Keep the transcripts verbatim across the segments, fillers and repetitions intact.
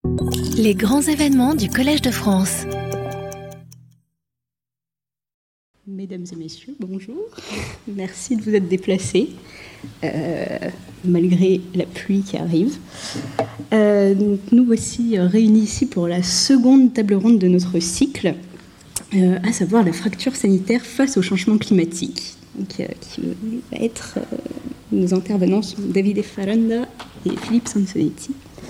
Les grands événements du Collège de France. Mesdames et messieurs, bonjour. Merci de vous être déplacés, euh, malgré la pluie qui arrive. Euh, donc nous voici réunis ici pour la seconde table ronde de notre cycle, euh, à savoir la fracture sanitaire face au changement climatique. Donc, euh, qui va être euh, nos intervenants sont Davide Faranda et Philippe Sansonetti.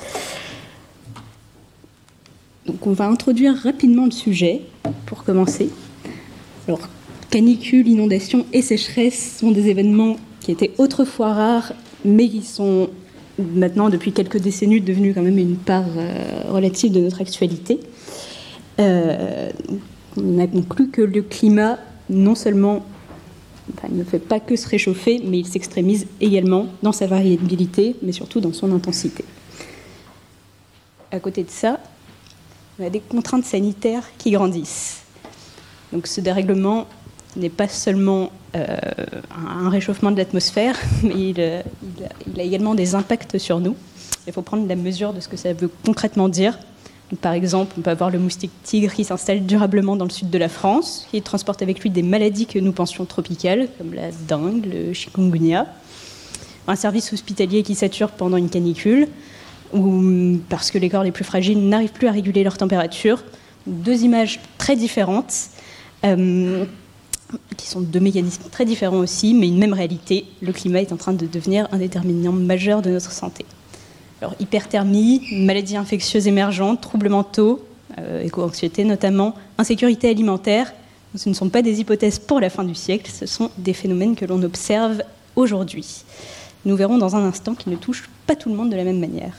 Donc on va introduire rapidement le sujet pour commencer. Alors, canicule, inondation et sécheresse sont des événements qui étaient autrefois rares, mais qui sont maintenant, depuis quelques décennies, devenus quand même une part euh, relative de notre actualité. Euh, on a conclu que le climat, non seulement enfin, il ne fait pas que se réchauffer, mais il s'extrémise également dans sa variabilité, mais surtout dans son intensité. À côté de ça, on a des contraintes sanitaires qui grandissent. Donc ce dérèglement n'est pas seulement euh, un réchauffement de l'atmosphère, mais il, euh, il, a, il a également des impacts sur nous. Il faut prendre la mesure de ce que ça veut concrètement dire. Donc, par exemple, on peut avoir le moustique tigre qui s'installe durablement dans le sud de la France, qui transporte avec lui des maladies que nous pensions tropicales, comme la dengue, le chikungunya. Un service hospitalier qui sature pendant une canicule, ou parce que les corps les plus fragiles n'arrivent plus à réguler leur température. Deux images très différentes, euh, qui sont deux mécanismes très différents aussi, mais une même réalité. Le climat est en train de devenir un déterminant majeur de notre santé. Alors, hyperthermie, maladies infectieuses émergentes, troubles mentaux, euh, éco-anxiété notamment, insécurité alimentaire, ce ne sont pas des hypothèses pour la fin du siècle, ce sont des phénomènes que l'on observe aujourd'hui. Nous verrons dans un instant qu'ils ne touchent pas tout le monde de la même manière.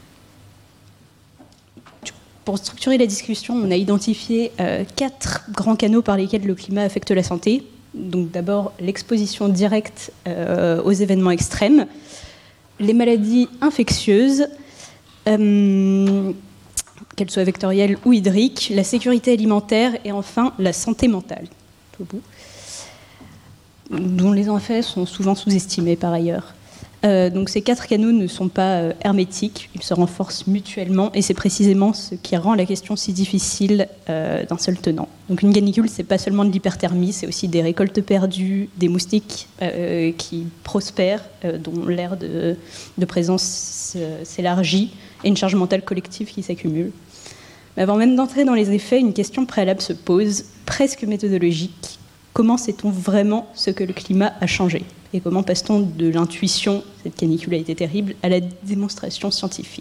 Pour structurer la discussion, on a identifié euh, quatre grands canaux par lesquels le climat affecte la santé. Donc d'abord, l'exposition directe euh, aux événements extrêmes, les maladies infectieuses, euh, qu'elles soient vectorielles ou hydriques, la sécurité alimentaire et enfin la santé mentale, tout au bout, dont les effets sont souvent sous-estimés par ailleurs. Euh, donc ces quatre canaux ne sont pas euh, hermétiques, ils se renforcent mutuellement et c'est précisément ce qui rend la question si difficile euh, d'un seul tenant. Donc une canicule, c'est pas seulement de l'hyperthermie, c'est aussi des récoltes perdues, des moustiques euh, qui prospèrent, euh, dont l'aire de, de présence euh, s'élargit et une charge mentale collective qui s'accumule. Mais avant même d'entrer dans les effets, une question préalable se pose, presque méthodologique. Comment sait-on vraiment ce que le climat a changé ? Et comment passe-t-on de l'intuition, cette canicule a été terrible, à la démonstration scientifique ?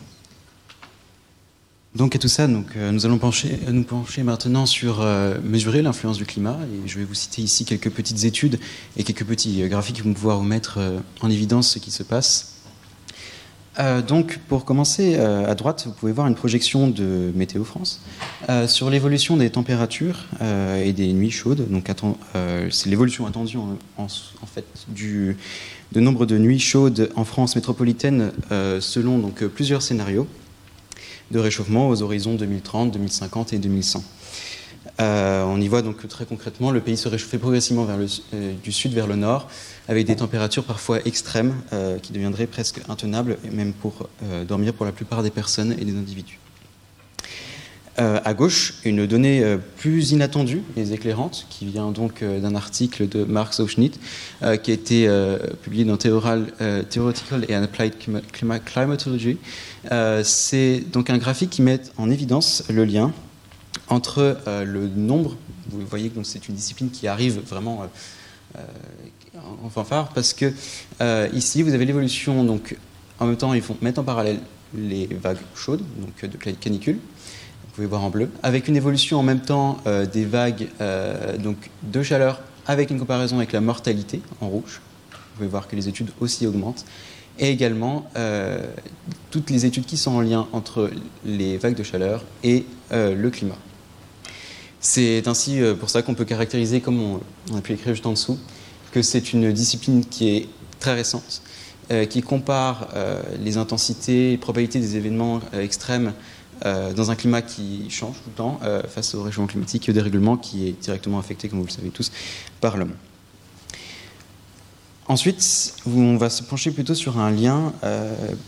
Donc à tout ça, donc, euh, nous allons pencher, nous pencher maintenant sur euh, mesurer l'influence du climat. Et je vais vous citer ici quelques petites études et quelques petits euh, graphiques qui vont pouvoir vous mettre euh, en évidence ce qui se passe. Euh, donc pour commencer, euh, à droite, vous pouvez voir une projection de Météo France euh, sur l'évolution des températures euh, et des nuits chaudes. Donc attend, euh, c'est l'évolution attendue en, en, en fait du de nombre de nuits chaudes en France métropolitaine euh, selon donc plusieurs scénarios de réchauffement aux horizons deux mille trente, deux mille cinquante et deux mille cent. Euh, on y voit donc très concrètement le pays se réchauffer progressivement vers le, euh, du sud vers le nord, avec des températures parfois extrêmes euh, qui deviendraient presque intenables, et même pour euh, dormir pour la plupart des personnes et des individus. Euh, à gauche, une donnée euh, plus inattendue et éclairante, qui vient donc euh, d'un article de Mark Sauschnitt, euh, qui a été euh, publié dans Theoral, euh, Theoretical and Applied Climatology. Euh, c'est donc un graphique qui met en évidence le lien entre euh, le nombre, vous voyez que donc c'est une discipline qui arrive vraiment euh, en fanfare, parce que euh, ici vous avez l'évolution, donc en même temps ils vont mettre en parallèle les vagues chaudes, donc de canicule, vous pouvez voir en bleu, avec une évolution en même temps euh, des vagues euh, donc de chaleur, avec une comparaison avec la mortalité en rouge, vous pouvez voir que les études aussi augmentent, et également euh, toutes les études qui sont en lien entre les vagues de chaleur et euh, le climat. C'est ainsi pour ça qu'on peut caractériser, comme on, on a pu l'écrire juste en dessous, que c'est une discipline qui est très récente, euh, qui compare euh, les intensités et probabilités des événements euh, extrêmes euh, dans un climat qui change tout le temps euh, face au réchauffement climatique et au dérèglement qui est directement affecté, comme vous le savez tous, par l'homme. Ensuite, on va se pencher plutôt sur un lien euh,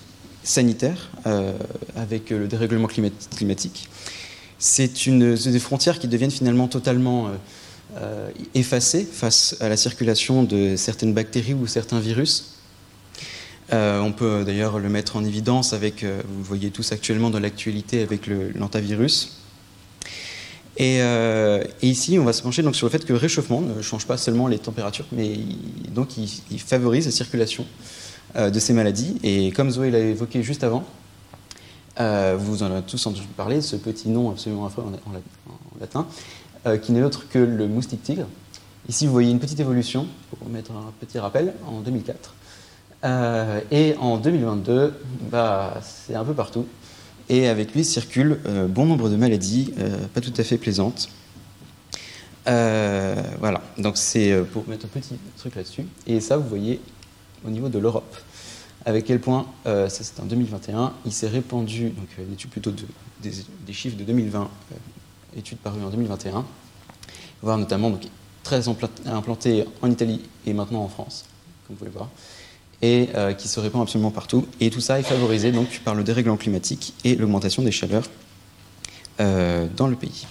sanitaire euh, avec le dérèglement climatique. C'est une, c'est des frontières qui deviennent finalement totalement euh, euh, effacées face à la circulation de certaines bactéries ou certains virus. Euh, on peut d'ailleurs le mettre en évidence avec, euh, vous le voyez tous actuellement dans l'actualité avec le, l'antavirus. Et, euh, et ici, on va se pencher donc sur le fait que le réchauffement ne change pas seulement les températures, mais il, donc il, il favorise la circulation euh, de ces maladies. Et comme Zoé l'a évoqué juste avant, euh, vous en avez tous entendu parler, ce petit nom absolument affreux en, en, en latin, euh, qui n'est autre que le moustique tigre. Ici, vous voyez une petite évolution, pour mettre un petit rappel, en deux mille quatre. Euh, et en deux mille vingt-deux, bah, c'est un peu partout. Et avec lui circulent euh, bon nombre de maladies, euh, pas tout à fait plaisantes. Euh, voilà, donc c'est pour mettre un petit truc là-dessus. Et ça, vous voyez, au niveau de l'Europe, avec quel point, euh, ça c'était en deux mille vingt et un, il s'est répandu, donc euh, l'étude plutôt de, des, des chiffres de deux mille vingt, euh, étude parue en deux mille vingt et un, voir notamment donc, très implanté en Italie et maintenant en France, comme vous pouvez voir. Et euh, qui se répand absolument partout. Et tout ça est favorisé donc, par le dérèglement climatique et l'augmentation des chaleurs euh, dans le pays.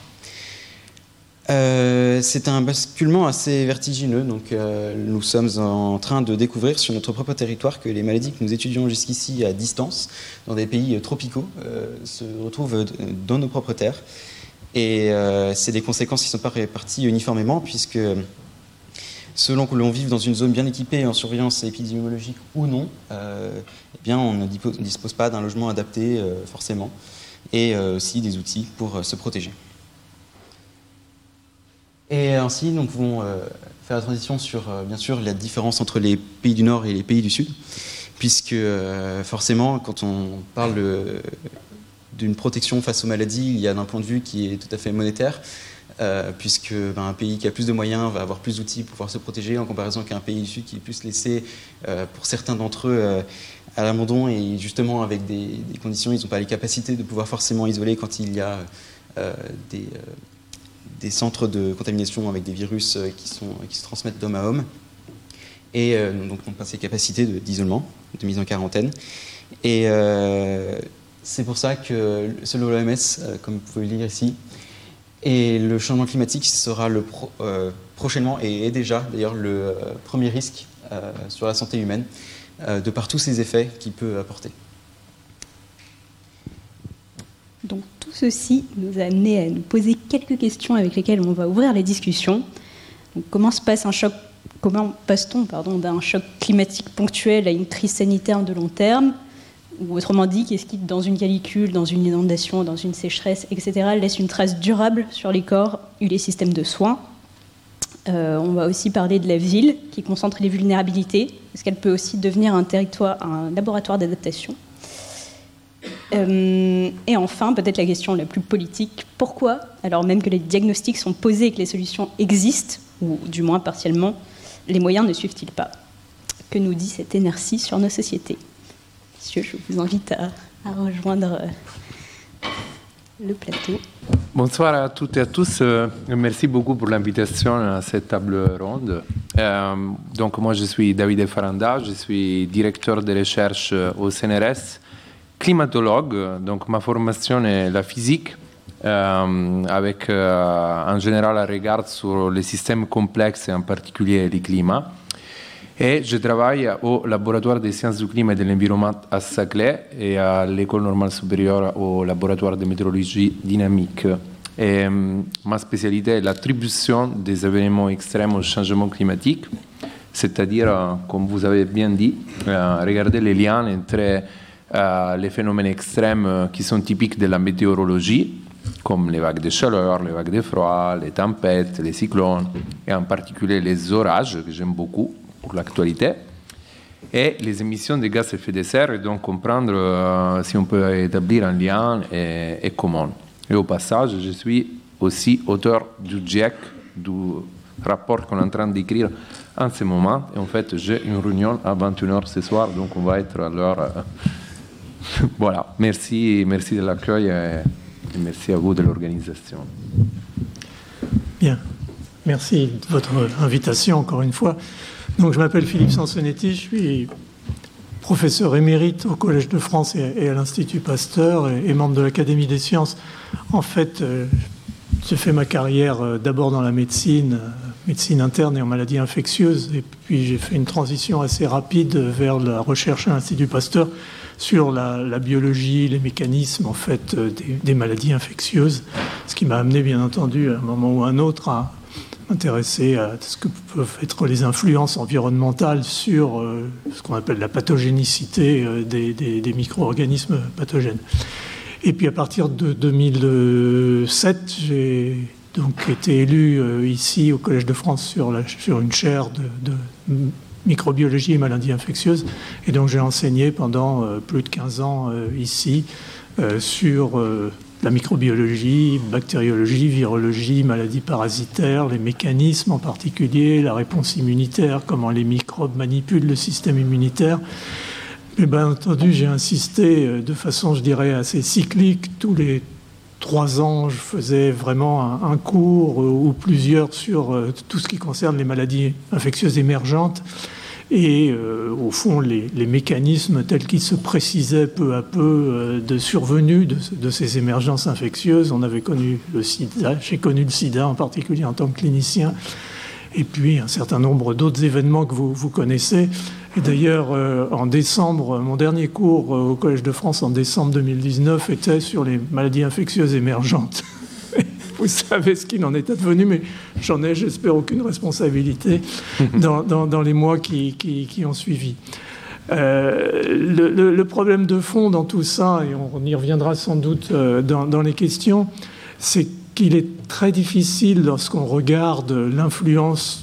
Euh, c'est un basculement assez vertigineux. Donc, euh, nous sommes en train de découvrir sur notre propre territoire que les maladies que nous étudions jusqu'ici à distance, dans des pays tropicaux, euh, se retrouvent dans nos propres terres. Et euh, c'est des conséquences qui ne sont pas réparties uniformément, puisque selon que l'on vive dans une zone bien équipée en surveillance épidémiologique ou non, euh, eh bien, on ne dispose pas d'un logement adapté euh, forcément, et euh, aussi des outils pour euh, se protéger. Et ainsi, nous pouvons euh, faire la transition sur, euh, bien sûr, la différence entre les pays du Nord et les pays du Sud, puisque euh, forcément, quand on parle euh, d'une protection face aux maladies, il y a un point de vue qui est tout à fait monétaire, Euh, puisque ben, un pays qui a plus de moyens va avoir plus d'outils pour pouvoir se protéger en comparaison qu'un pays du Sud qui est plus laissé, euh, pour certains d'entre eux, euh, à l'abandon, et justement avec des, des conditions, ils n'ont pas les capacités de pouvoir forcément isoler quand il y a euh, des, euh, des centres de contamination avec des virus euh, qui, sont, qui se transmettent d'homme à homme, et euh, donc n'ont pas ces capacités de, d'isolement, de mise en quarantaine. Et euh, c'est pour ça que, selon l'O M S, euh, comme vous pouvez le lire ici, et le changement climatique sera le pro, euh, prochainement, et est déjà d'ailleurs le euh, premier risque euh, sur la santé humaine, euh, de par tous ces effets qu'il peut apporter. Donc tout ceci nous a amené à nous poser quelques questions avec lesquelles on va ouvrir les discussions. Donc, comment se passe un choc, comment passe-t-on pardon, d'un choc climatique ponctuel à une crise sanitaire de long terme? Ou autrement dit, qu'est-ce qui, dans une canicule, dans une inondation, dans une sécheresse, et cetera, laisse une trace durable sur les corps et les systèmes de soins. Euh, on va aussi parler de la ville, qui concentre les vulnérabilités. Est-ce qu'elle peut aussi devenir un territoire, un laboratoire d'adaptation? euh, Et enfin, peut-être la question la plus politique, pourquoi, alors même que les diagnostics sont posés et que les solutions existent, ou du moins partiellement, les moyens ne suivent-ils pas? Que nous dit cette inertie sur nos sociétés? Monsieur, je vous invite à, à rejoindre le plateau. Bonsoir à toutes et à tous. Euh, merci beaucoup pour l'invitation à cette table ronde. Euh, donc, moi, je suis Davide Faranda, je suis directeur de recherche au C N R S, climatologue. Donc, ma formation est la physique, euh, avec euh, en général un regard sur les systèmes complexes et en particulier le climat. Et je travaille au laboratoire des sciences du climat et de l'environnement à Saclay et à l'école normale supérieure au laboratoire de météorologie dynamique. Et, euh, ma spécialité est l'attribution des événements extrêmes au changement climatique, c'est-à-dire, euh, comme vous avez bien dit, euh, regarder les liens entre euh, les phénomènes extrêmes euh, qui sont typiques de la météorologie, comme les vagues de chaleur, les vagues de froid, les tempêtes, les cyclones, et en particulier les orages, que j'aime beaucoup pour l'actualité, et les émissions de gaz à effet de serre, et donc comprendre euh, si on peut établir un lien et, et comment. Et au passage, je suis aussi auteur du G I E C, du rapport qu'on est en train d'écrire en ce moment. Et en fait, j'ai une réunion à vingt et une heures ce soir, donc on va être à l'heure. Euh... voilà, merci, merci de l'accueil et, et merci à vous de l'organisation. Bien, merci de votre invitation encore une fois. Donc, je m'appelle Philippe Sansonetti, je suis professeur émérite au Collège de France et à l'Institut Pasteur et membre de l'Académie des sciences. En fait, j'ai fait ma carrière d'abord dans la médecine, médecine interne et en maladies infectieuses, et puis j'ai fait une transition assez rapide vers la recherche à l'Institut Pasteur sur la, la biologie, les mécanismes en fait des, des maladies infectieuses, ce qui m'a amené bien entendu à un moment ou à un autre à m'intéresser à ce que peuvent être les influences environnementales sur euh, ce qu'on appelle la pathogénicité euh, des, des, des micro-organismes pathogènes. Et puis à partir de deux mille sept, j'ai donc été élu euh, ici au Collège de France sur, la, sur une chaire de, de microbiologie et maladies infectieuses. Et donc j'ai enseigné pendant euh, plus de quinze ans euh, ici euh, sur euh, la microbiologie, bactériologie, virologie, maladies parasitaires, les mécanismes en particulier, la réponse immunitaire, comment les microbes manipulent le système immunitaire. Et bien entendu, j'ai insisté de façon, je dirais, assez cyclique. Tous les trois ans, je faisais vraiment un, un cours ou plusieurs sur euh, tout ce qui concerne les maladies infectieuses émergentes et, euh, au fond, les, les mécanismes tels qu'ils se précisaient peu à peu euh, de survenue de, de ces émergences infectieuses. On avait connu le sida, j'ai connu le sida en particulier en tant que clinicien, et puis un certain nombre d'autres événements que vous, vous connaissez. Et d'ailleurs, euh, en décembre, mon dernier cours euh, au Collège de France en décembre deux mille dix-neuf était sur les maladies infectieuses émergentes. Vous savez ce qu'il en est advenu, mais j'en ai, j'espère, aucune responsabilité dans, dans, dans les mois qui, qui, qui ont suivi. Euh, le, le, le problème de fond dans tout ça, et on y reviendra sans doute euh, dans, dans les questions, c'est qu'il est très difficile lorsqu'on regarde l'influence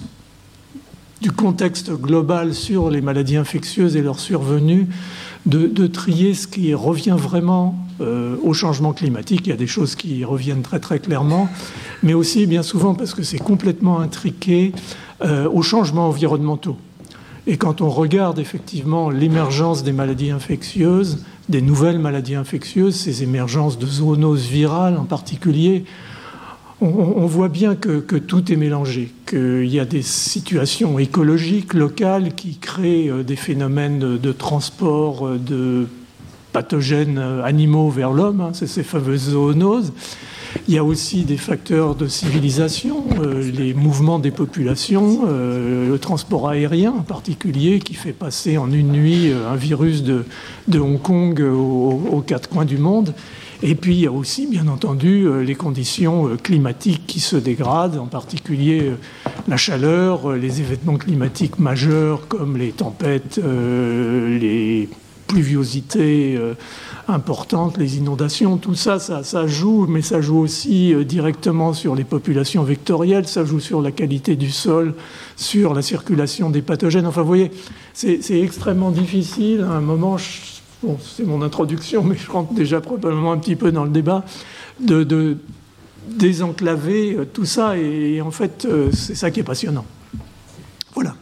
du contexte global sur les maladies infectieuses et leur survenue, de, de trier ce qui revient vraiment euh, au changement climatique. Il y a des choses qui reviennent très très clairement, mais aussi bien souvent parce que c'est complètement intriqué euh, aux changements environnementaux. Et quand on regarde effectivement l'émergence des maladies infectieuses, des nouvelles maladies infectieuses, ces émergences de zoonoses virales en particulier, on, on voit bien que, que tout est mélangé, qu'il y a des situations écologiques locales qui créent des phénomènes de, de transport de pathogènes animaux vers l'homme, hein, c'est ces fameuses zoonoses. Il y a aussi des facteurs de civilisation, euh, les mouvements des populations, euh, le transport aérien en particulier, qui fait passer en une nuit un virus de, de Hong Kong aux, aux quatre coins du monde. Et puis il y a aussi, bien entendu, les conditions climatiques qui se dégradent, en particulier la chaleur, les événements climatiques majeurs comme les tempêtes, euh, les pluviosités euh, importantes, les inondations, tout ça, ça, ça joue, mais ça joue aussi euh, directement sur les populations vectorielles, ça joue sur la qualité du sol, sur la circulation des pathogènes. Enfin, vous voyez, c'est, c'est extrêmement difficile. À un moment, je, bon, c'est mon introduction, mais je rentre déjà probablement un petit peu dans le débat, de, de désenclaver euh, tout ça, et, et en fait, euh, c'est ça qui est passionnant. Voilà.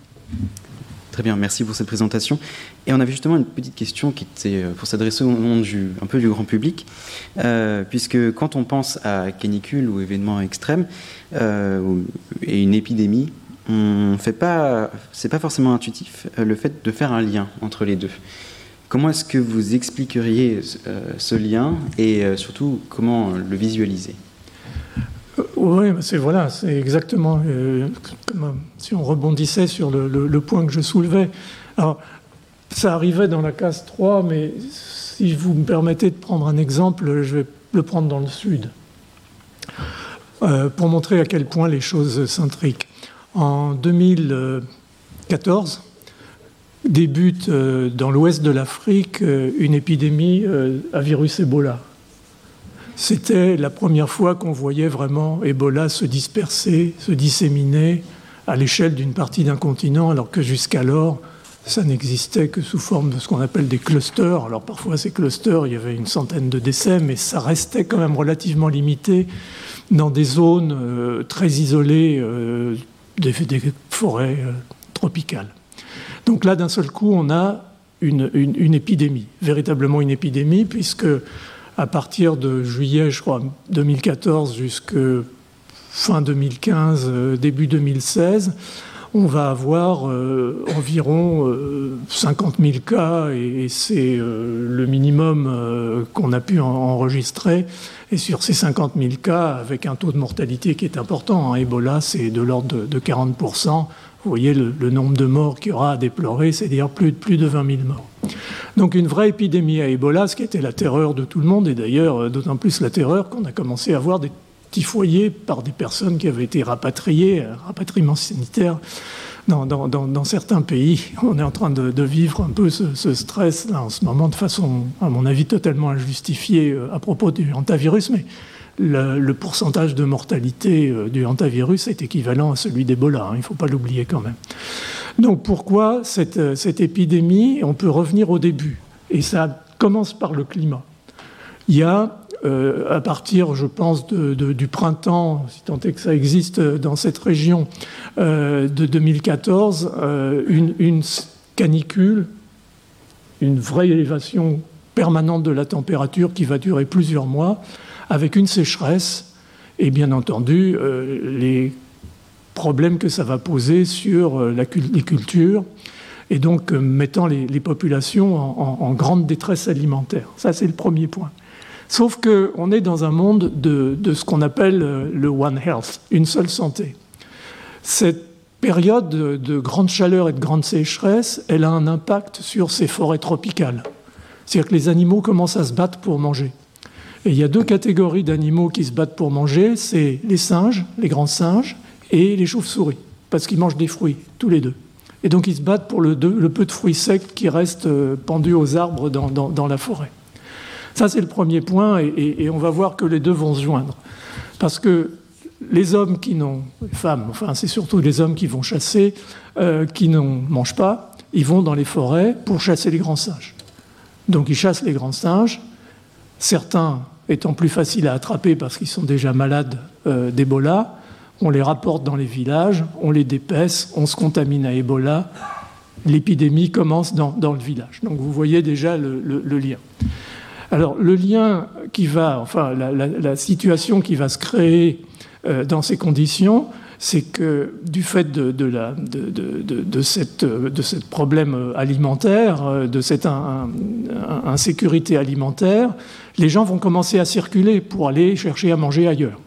Très bien, merci pour cette présentation. Et on avait justement une petite question qui était pour s'adresser au monde du, un peu du grand public, euh, puisque quand on pense à canicule ou événements extrêmes euh, et une épidémie, on fait pas, c'est pas forcément intuitif euh, le fait de faire un lien entre les deux. Comment est-ce que vous expliqueriez euh, ce lien et euh, surtout comment le visualiser ? Oui, c'est voilà, c'est exactement euh, comme si on rebondissait sur le, le, le point que je soulevais. Alors, ça arrivait dans la case trois, mais si vous me permettez de prendre un exemple, je vais le prendre dans le sud, euh, pour montrer à quel point les choses s'intriquent. En deux mille quatorze, débute euh, dans l'ouest de l'Afrique euh, une épidémie euh, à virus Ebola. C'était la première fois qu'on voyait vraiment Ebola se disperser, se disséminer à l'échelle d'une partie d'un continent, alors que jusqu'alors, ça n'existait que sous forme de ce qu'on appelle des clusters. Alors parfois, ces clusters, il y avait une centaine de décès, mais ça restait quand même relativement limité dans des zones euh, très isolées, euh, des, des forêts euh, tropicales. Donc là, d'un seul coup, on a une, une, une épidémie, véritablement une épidémie, puisque à partir de juillet, je crois, deux mille quatorze jusqu'à fin deux mille quinze, début deux mille seize, on va avoir euh, environ euh, cinquante mille cas, et, et c'est euh, le minimum euh, qu'on a pu en, enregistrer. Et sur ces cinquante mille cas, avec un taux de mortalité qui est important, hein, Ebola, c'est de l'ordre de, de quarante pour cent. Vous voyez le, le nombre de morts qu'il y aura à déplorer, c'est-à-dire plus, plus de vingt mille morts. Donc une vraie épidémie à Ebola, ce qui était la terreur de tout le monde, et d'ailleurs d'autant plus la terreur qu'on a commencé à voir des petits foyers par des personnes qui avaient été rapatriées, rapatriement sanitaire dans, dans, dans, dans certains pays. On est en train de, de vivre un peu ce, ce stress là en ce moment de façon, à mon avis, totalement injustifiée à propos du hantavirus, mais le, le pourcentage de mortalité du hantavirus est équivalent à celui d'Ebola, hein, il ne faut pas l'oublier quand même. Donc pourquoi cette, cette épidémie? On peut revenir au début, et ça commence par le climat. Il y a, euh, à partir, je pense, de, de, du printemps, si tant est que ça existe dans cette région, euh, de deux mille quatorze, euh, une, une canicule, une vraie élévation permanente de la température qui va durer plusieurs mois, avec une sécheresse, et bien entendu, euh, les problèmes que ça va poser sur la, les cultures, et donc euh, mettant les, les populations en, en, en grande détresse alimentaire. Ça, c'est le premier point. Sauf qu'on est dans un monde de, de ce qu'on appelle le One Health, une seule santé. Cette période de, de grande chaleur et de grande sécheresse, elle a un impact sur ces forêts tropicales. C'est-à-dire que les animaux commencent à se battre pour manger. Et il y a deux catégories d'animaux qui se battent pour manger, c'est les singes, les grands singes, et les chauves-souris, parce qu'ils mangent des fruits, tous les deux. Et donc ils se battent pour le, le peu de fruits secs qui restent pendus aux arbres dans, dans, dans la forêt. Ça, c'est le premier point, et, et, et on va voir que les deux vont se joindre. Parce que les hommes qui n'ont... Les femmes, enfin, c'est surtout les hommes qui vont chasser, euh, qui ne mangent pas, ils vont dans les forêts pour chasser les grands singes. Donc ils chassent les grands singes, certains étant plus faciles à attraper parce qu'ils sont déjà malades euh, d'Ebola. On les rapporte dans les villages, on les dépèce, on se contamine à Ebola. L'épidémie commence dans, dans le village. Donc vous voyez déjà le, le, le lien. Alors le lien qui va, enfin la, la, la situation qui va se créer euh, dans ces conditions, c'est que du fait de, de, la, de, de, de, de, cette, de ce problème alimentaire, de cette in, in, insécurité alimentaire, les gens vont commencer à circuler pour aller chercher à manger ailleurs.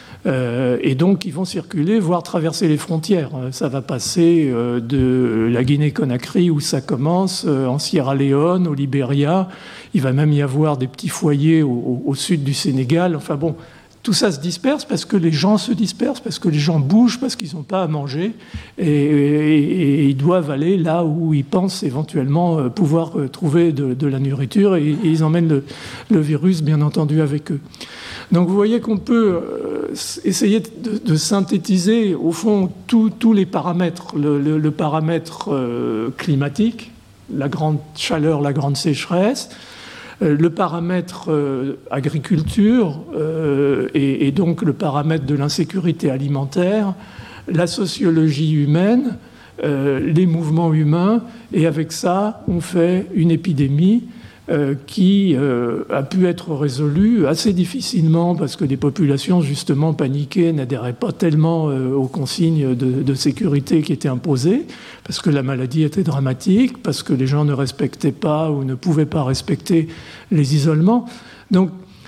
Euh, et donc, ils vont circuler, voire traverser les frontières. Ça va passer euh, de la Guinée-Conakry, où ça commence, euh, en Sierra Leone, au Libéria. Il va même y avoir des petits foyers au, au, au sud du Sénégal. Enfin bon, tout ça se disperse parce que les gens se dispersent, parce que les gens bougent, parce qu'ils n'ont pas à manger. Et, et, et ils doivent aller là où ils pensent éventuellement pouvoir trouver de, de la nourriture. Et, et ils emmènent le, le virus, bien entendu, avec eux. Donc vous voyez qu'on peut essayer de, de synthétiser, au fond, tous les paramètres. Le, le, le paramètre euh, climatique, la grande chaleur, la grande sécheresse, euh, le paramètre euh, agriculture, euh, et, et donc le paramètre de l'insécurité alimentaire, la sociologie humaine, euh, les mouvements humains, et avec ça, on fait une épidémie Euh, qui euh, a pu être résolu assez difficilement parce que les populations justement paniquées n'adhéraient pas tellement euh, aux consignes de, de sécurité qui étaient imposées, parce que la maladie était dramatique, parce que les gens ne respectaient pas ou ne pouvaient pas respecter les isolements. Donc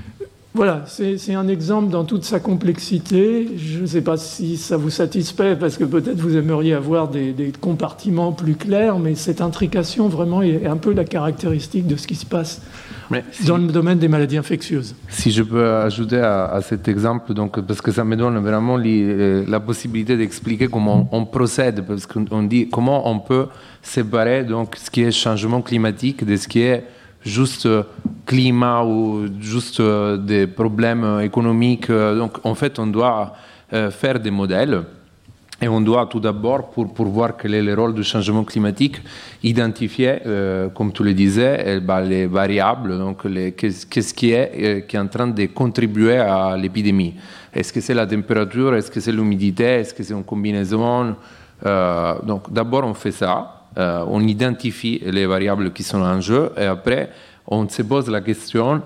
voilà, c'est un exemple dans toute sa complexité. Je ne sais pas si ça vous satisfait, parce que peut-être vous aimeriez avoir des, des compartiments plus clairs, mais cette intrication vraiment est un peu la caractéristique de ce qui se passe mais si, dans le domaine des maladies infectieuses. Si je peux ajouter à, à cet exemple, donc, parce que ça me donne vraiment li, la possibilité d'expliquer comment on procède, parce qu'on dit comment on peut séparer donc, ce qui est changement climatique de ce qui est juste climat ou juste des problèmes économiques. Donc, en fait, on doit faire des modèles et on doit tout d'abord, pour, pour voir quel est le rôle du changement climatique, identifier, euh, comme tu le disais, bah, les variables, donc les, qu'est-ce, qu'est-ce qui est, euh, qui est en train de contribuer à l'épidémie. Est-ce que c'est la température? Est-ce que c'est l'humidité? Est-ce que c'est une combinaison? euh, Donc, d'abord, on fait ça. Euh, on identifie les variables qui sont en jeu et après on se pose la question,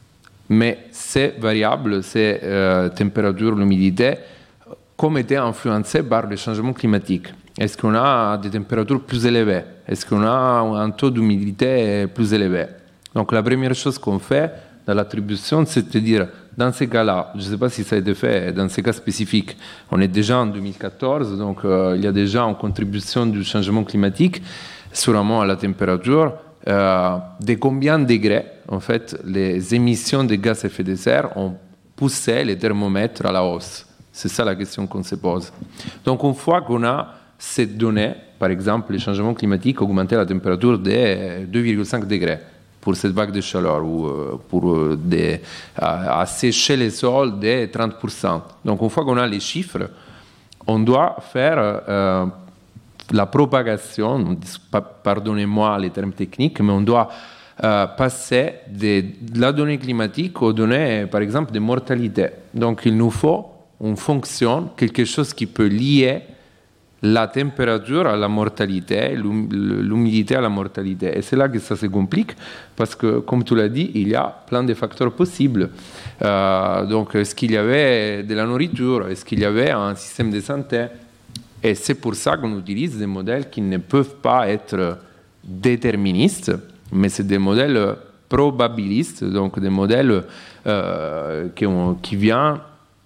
mais ces variables, ces euh, températures, l'humidité, comme étaient influencées par le changement climatique. Est-ce qu'on a des températures plus élevées? Est-ce qu'on a un taux d'humidité plus élevé? Donc la première chose qu'on fait dans l'attribution, c'est de dire, dans ces cas-là, je ne sais pas si ça a été fait dans ces cas spécifiques, on est déjà en deux mille quatorze, donc euh, il y a déjà une contribution du changement climatique, sûrement à la température, euh, de combien de degrés, en fait, les émissions de gaz à effet de serre ont poussé les thermomètres à la hausse. C'est ça la question qu'on se pose. Donc une fois qu'on a cette donnée, par exemple, les changements climatiques augmentaient la température de deux virgule cinq degrés pour cette vague de chaleur ou euh, pour euh, des, à, à sécher les sols de trente pour cent. Donc une fois qu'on a les chiffres, on doit faire euh, la propagation, pardonnez-moi les termes techniques, mais on doit euh, passer de, de la donnée climatique aux données, par exemple, de mortalité. Donc il nous faut une fonction, quelque chose qui peut lier la température à la mortalité, l'humidité à la mortalité. Et c'est là que ça se complique, parce que, comme tu l'as dit, il y a plein de facteurs possibles. Euh, donc, est-ce qu'il y avait de la nourriture? Est-ce qu'il y avait un système de santé? Et c'est pour ça qu'on utilise des modèles qui ne peuvent pas être déterministes, mais c'est des modèles probabilistes, donc des modèles euh, qui, ont, qui viennent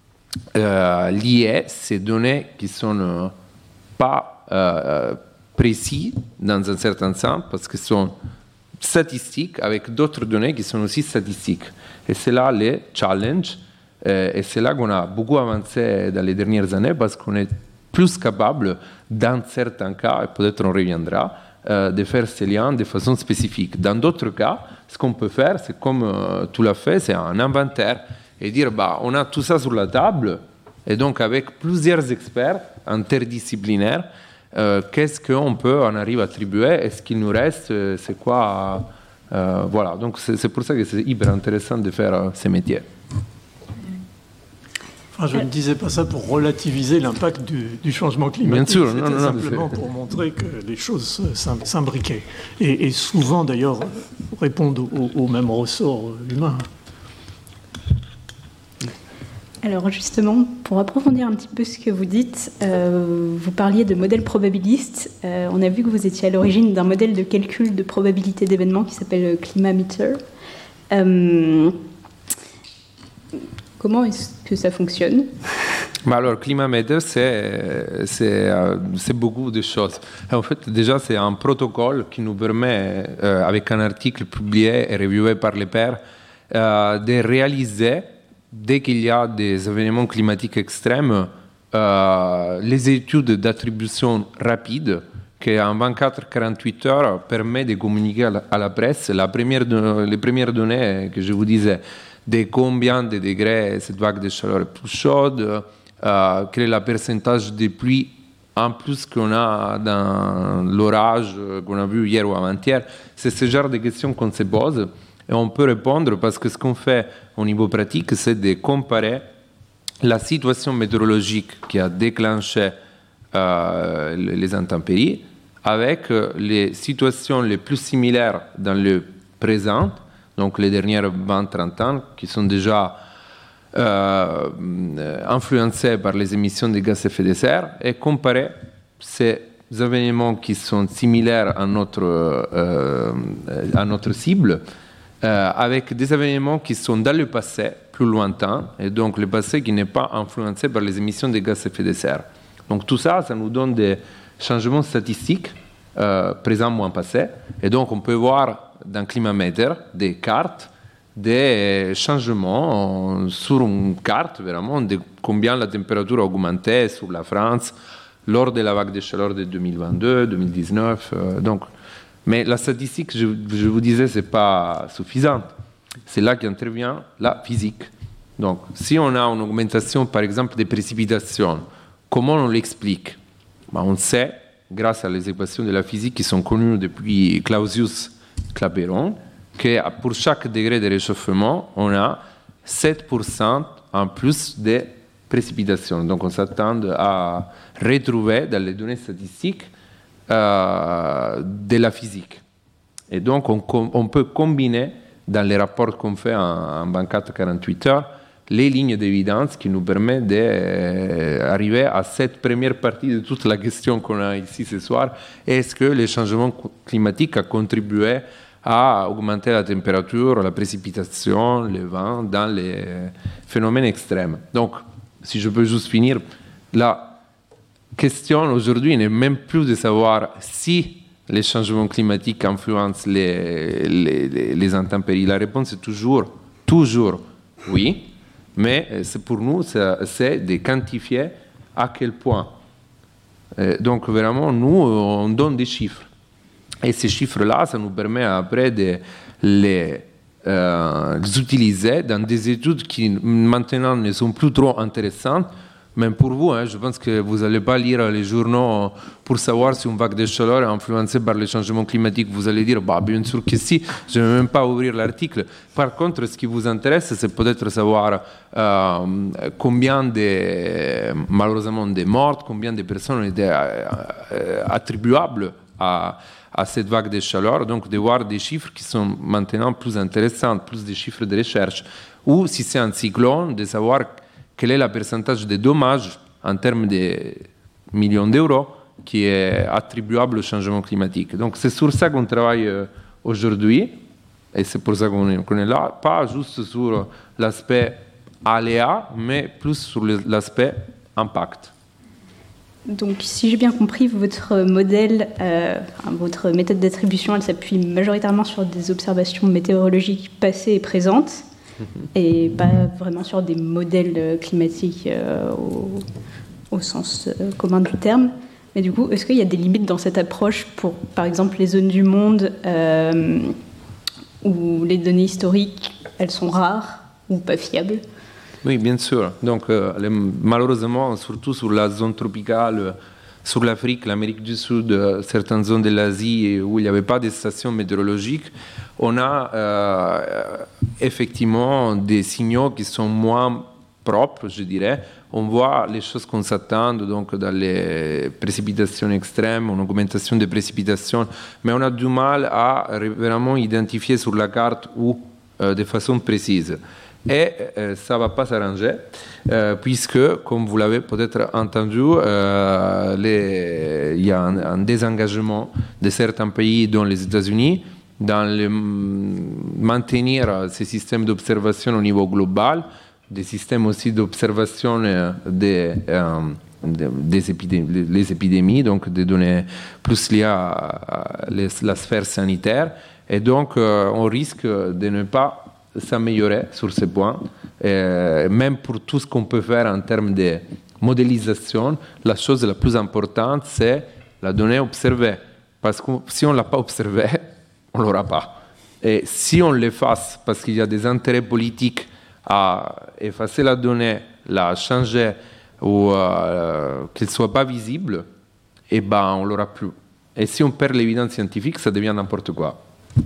euh, lier ces données qui sont... Euh, pas euh, précis dans un certain sens, parce qu'ils sont statistiques avec d'autres données qui sont aussi statistiques. Et c'est là le challenge, euh, et c'est là qu'on a beaucoup avancé dans les dernières années, parce qu'on est plus capable, dans certains cas, et peut-être on reviendra, euh, de faire ces liens de façon spécifique. Dans d'autres cas, ce qu'on peut faire, c'est comme euh, tu l'as fait, c'est un inventaire, et dire, bah, on a tout ça sur la table, et donc avec plusieurs experts interdisciplinaires, euh, qu'est-ce qu'on peut en arriver à attribuer? Est-ce qu'il nous reste? C'est quoi? euh, Voilà, donc c'est, c'est pour ça que c'est hyper intéressant de faire euh, ces métiers. Enfin, je ne disais pas ça pour relativiser l'impact du, du changement climatique. Bien sûr, c'était non, non, simplement c'est... pour montrer que les choses s'imbriquaient. Et, et souvent, d'ailleurs, répondent au, au même ressort humain. Alors justement, pour approfondir un petit peu ce que vous dites, euh, vous parliez de modèles probabilistes. Euh, on a vu que vous étiez à l'origine d'un modèle de calcul de probabilité d'événements qui s'appelle Climameter. Euh, comment est-ce que ça fonctionne? Bah alors, Climameter, c'est, c'est, euh, c'est beaucoup de choses. En fait, déjà, c'est un protocole qui nous permet, euh, avec un article publié et reviewé par les pairs, euh, de réaliser, dès qu'il y a des événements climatiques extrêmes, euh, les études d'attribution rapide qui en vingt-quatre à quarante-huit heures permet de communiquer à la, à la presse la première, les premières données que je vous disais, de combien de degrés cette vague de chaleur est plus chaude, euh, quel est le pourcentage de pluie en plus qu'on a dans l'orage qu'on a vu hier ou avant-hier. C'est ce genre de questions qu'on se pose. Et on peut répondre parce que ce qu'on fait au niveau pratique, c'est de comparer la situation météorologique qui a déclenché euh, les intempéries avec les situations les plus similaires dans le présent, donc les dernières vingt à trente ans, qui sont déjà euh, influencées par les émissions de gaz à effet de serre, et comparer ces événements qui sont similaires à notre, euh, à notre cible, Euh, avec des événements qui sont dans le passé, plus lointain, et donc le passé qui n'est pas influencé par les émissions de gaz à effet de serre. Donc tout ça, ça nous donne des changements statistiques, euh, présents moins passés, et donc on peut voir dans Climameter des cartes, des changements sur une carte, vraiment, de combien la température a augmenté sur la France lors de la vague de chaleur de deux mille vingt-deux, deux mille dix-neuf, euh, donc... Mais la statistique, je, je vous disais, ce n'est pas suffisant. C'est là qu'intervient la physique. Donc, si on a une augmentation, par exemple, des précipitations, comment on l'explique? Ben, on sait, grâce à les équations de la physique qui sont connues depuis Clausius-Clapeyron, que pour chaque degré de réchauffement, on a sept pour cent en plus de précipitations. Donc, on s'attend à retrouver dans les données statistiques Euh, de la physique. Et donc, on, on peut combiner, dans les rapports qu'on fait en, en vingt-quatre à quarante-huit heures, les lignes d'évidence qui nous permettent d'arriver à cette première partie de toute la question qu'on a ici ce soir. Est-ce que le changement climatique a contribué à augmenter la température, la précipitation, le vent dans les phénomènes extrêmes? Donc, si je peux juste finir, la question aujourd'hui n'est même plus de savoir si les changements climatiques influencent les, les, les, les intempéries. La réponse est toujours, toujours oui, mais c'est pour nous, c'est de quantifier à quel point. Donc vraiment, nous, on donne des chiffres. Et ces chiffres-là, ça nous permet après de les, euh, les utiliser dans des études qui maintenant ne sont plus trop intéressantes. Même pour vous, hein, je pense que vous n'allez pas lire les journaux pour savoir si une vague de chaleur est influencée par le changement climatique. Vous allez dire, bah, bien sûr que si, je ne vais même pas ouvrir l'article. Par contre, ce qui vous intéresse, c'est peut-être savoir euh, combien de, malheureusement, de morts, combien de personnes étaient euh, attribuables à, à cette vague de chaleur. Donc, de voir des chiffres qui sont maintenant plus intéressants, plus des chiffres de recherche. Ou si c'est un cyclone, de savoir quel est le pourcentage de dommages en termes de millions d'euros qui est attribuable au changement climatique. Donc c'est sur ça qu'on travaille aujourd'hui et c'est pour ça qu'on est, qu'on est là, pas juste sur l'aspect aléa, mais plus sur l'aspect impact. Donc si j'ai bien compris, votre modèle, euh, votre méthode d'attribution, elle s'appuie majoritairement sur des observations météorologiques passées et présentes, et pas vraiment sur des modèles climatiques euh, au, au sens euh, commun du terme. Mais du coup, est-ce qu'il y a des limites dans cette approche pour, par exemple, les zones du monde euh, où les données historiques, elles sont rares ou pas fiables? Oui, bien sûr. Donc, euh, les, malheureusement, surtout sur la zone tropicale, sur l'Afrique, l'Amérique du Sud, euh, certaines zones de l'Asie où il n'y avait pas de stations météorologiques, on a euh, effectivement des signaux qui sont moins propres, je dirais. On voit les choses qu'on s'attend, donc dans les précipitations extrêmes, une augmentation des précipitations, mais on a du mal à vraiment identifier sur la carte ou euh, de façon précise. Et euh, ça ne va pas s'arranger, euh, puisque, comme vous l'avez peut-être entendu, euh, les, il y a un, un désengagement de certains pays, dont les États-Unis, dans le maintenir ces systèmes d'observation au niveau global, des systèmes aussi d'observation des, euh, des, des épidémies, les épidémies, donc des données plus liées à, à les, la sphère sanitaire. Et donc, euh, on risque de ne pas s'améliorer sur ce point. Et même pour tout ce qu'on peut faire en termes de modélisation, la chose la plus importante, c'est la donnée observée. Parce que si on ne l'a pas observée, on ne l'aura pas. Et si on l'efface parce qu'il y a des intérêts politiques à effacer la donnée, la changer ou euh, qu'elle ne soit pas visible, eh ben, on ne l'aura plus. Et si on perd l'évidence scientifique, ça devient n'importe quoi.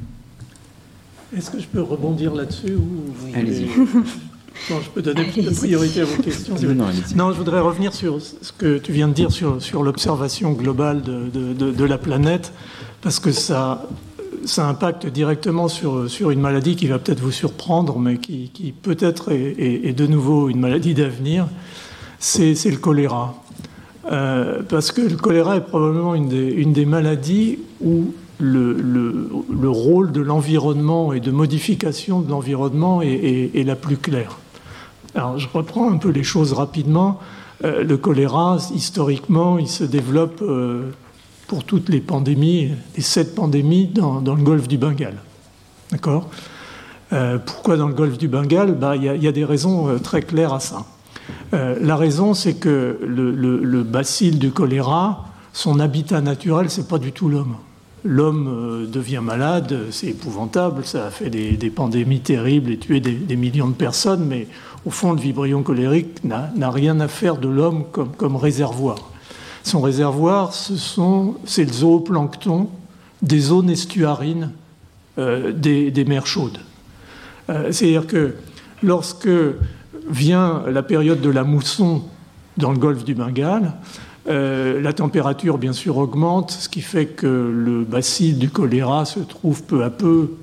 Est-ce que je peux rebondir là-dessus ou vous Allez-y. Non, je peux donner plus de priorité à vos questions. Non, non, allez-y. Non, je voudrais revenir sur ce que tu viens de dire sur, sur l'observation globale de, de, de, de la planète, parce que ça, ça impacte directement sur, sur une maladie qui va peut-être vous surprendre, mais qui, qui peut-être est, est, est de nouveau une maladie d'avenir, c'est, c'est le choléra. Euh, parce que le choléra est probablement une des, une des maladies où Le, le, le rôle de l'environnement et de modification de l'environnement est, est, est la plus claire. Alors, je reprends un peu les choses rapidement. Euh, le choléra, historiquement, il se développe euh, pour toutes les pandémies, les sept pandémies dans, dans le golfe du Bengale. D'accord ? euh, Pourquoi dans le golfe du Bengale ? Bah, y a, y a des raisons euh, très claires à ça. Euh, la raison, c'est que le, le, le bacille du choléra, son habitat naturel, c'est pas du tout l'homme. L'homme devient malade, c'est épouvantable, ça a fait des, des pandémies terribles et tué des, des millions de personnes, mais au fond, le vibrio cholérique n'a, n'a rien à faire de l'homme comme, comme réservoir. Son réservoir, ce sont, c'est le zooplancton des zones estuarines euh, des, des mers chaudes. Euh, c'est-à-dire que lorsque vient la période de la mousson dans le golfe du Bengale, Euh, la température, bien sûr, augmente, ce qui fait que le bacille du choléra se trouve peu à peu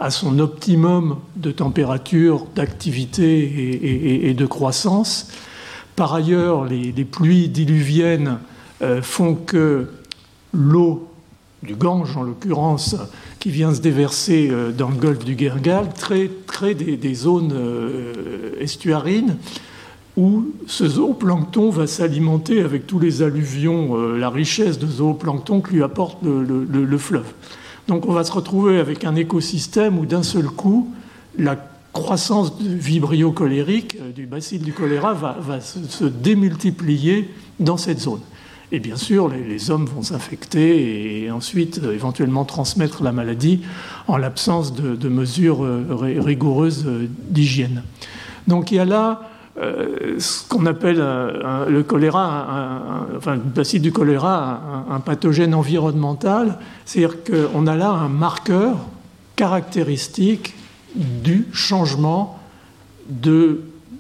à son optimum de température, d'activité et, et, et de croissance. Par ailleurs, les, les pluies diluviennes euh, font que l'eau du Gange, en l'occurrence, qui vient se déverser euh, dans le golfe du Guingal, crée, crée des, des zones euh, estuarines où ce zooplancton va s'alimenter avec tous les alluvions, euh, la richesse de zooplancton que lui apporte le, le, le, le fleuve. Donc on va se retrouver avec un écosystème où d'un seul coup, la croissance du vibrio cholérique, euh, du bacille du choléra, va, va se, se démultiplier dans cette zone. Et bien sûr, les, les hommes vont s'infecter et ensuite euh, éventuellement transmettre la maladie en l'absence de, de mesures euh, rigoureuses euh, d'hygiène. Donc il y a là euh, ce qu'on appelle euh, un, le choléra, un, un, enfin le bacille du choléra, un, un pathogène environnemental. C'est-à-dire qu'on a là un marqueur caractéristique du changement de,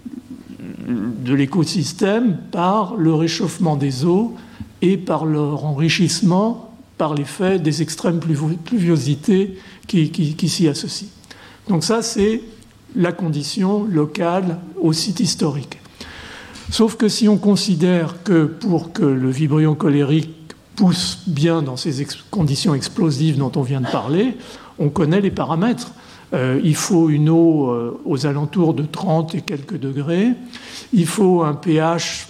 de l'écosystème par le réchauffement des eaux et par leur enrichissement par l'effet des extrêmes pluviosités qui, qui, qui s'y associent. Donc ça, c'est la condition locale au site historique. Sauf que si on considère que pour que le vibrio cholérique pousse bien dans ces ex- conditions explosives dont on vient de parler, on connaît les paramètres. Euh, il faut une eau euh, aux alentours de trente et quelques degrés, il faut un pH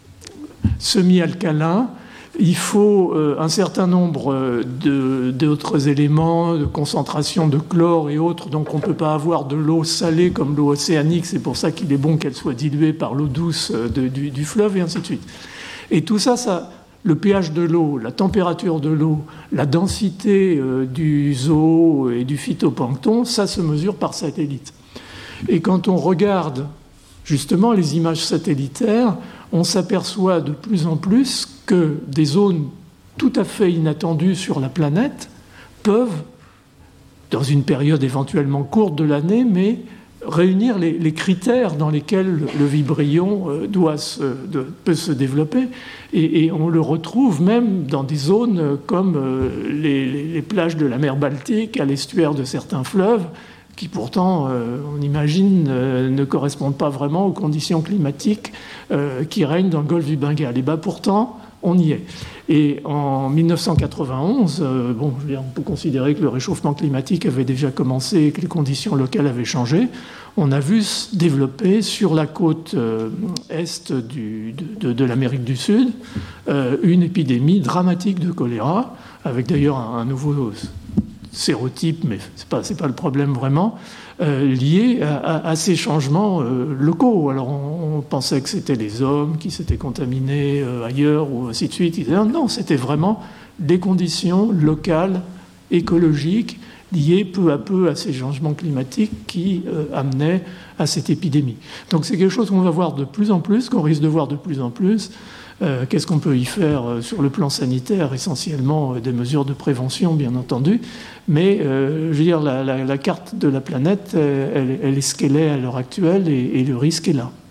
semi-alcalin, il faut euh, un certain nombre euh, de, d'autres éléments, de concentration de chlore et autres, donc on ne peut pas avoir de l'eau salée comme l'eau océanique, c'est pour ça qu'il est bon qu'elle soit diluée par l'eau douce de, du, du fleuve, et ainsi de suite. Et tout ça, ça le pH de l'eau, la température de l'eau, la densité euh, du zoo et du phytoplancton, ça se mesure par satellite. Et quand on regarde justement les images satellitaires, on s'aperçoit de plus en plus que des zones tout à fait inattendues sur la planète peuvent, dans une période éventuellement courte de l'année, mais réunir les, les critères dans lesquels le, le vibrion euh, doit se, de, peut se développer. Et, et on le retrouve même dans des zones comme euh, les, les plages de la mer Baltique, à l'estuaire de certains fleuves, qui pourtant, euh, on imagine, euh, ne correspondent pas vraiment aux conditions climatiques euh, qui règnent dans le golfe du Bengale. Et bien pourtant, on y est. Et en mille neuf cent quatre-vingt-onze, euh, bon, je veux dire, on peut considérer que le réchauffement climatique avait déjà commencé et que les conditions locales avaient changé. On a vu se développer sur la côte euh, est du, de, de, de l'Amérique du Sud euh, une épidémie dramatique de choléra, avec d'ailleurs un, un nouveau sérotype, mais ce n'est pas, c'est pas le problème vraiment, euh, lié à, à, à ces changements euh, locaux. Alors on, on pensait que c'était les hommes qui s'étaient contaminés euh, ailleurs, ou ainsi de suite. Ils disaient, non, c'était vraiment des conditions locales, écologiques, liées peu à peu à ces changements climatiques qui euh, amenaient à cette épidémie. Donc c'est quelque chose qu'on va voir de plus en plus, qu'on risque de voir de plus en plus. Euh, qu'est-ce qu'on peut y faire euh, sur le plan sanitaire? Essentiellement euh, des mesures de prévention, bien entendu. Mais euh, je veux dire, la, la, la carte de la planète, euh, elle, elle est ce qu'elle est à l'heure actuelle, et, et le risque est là.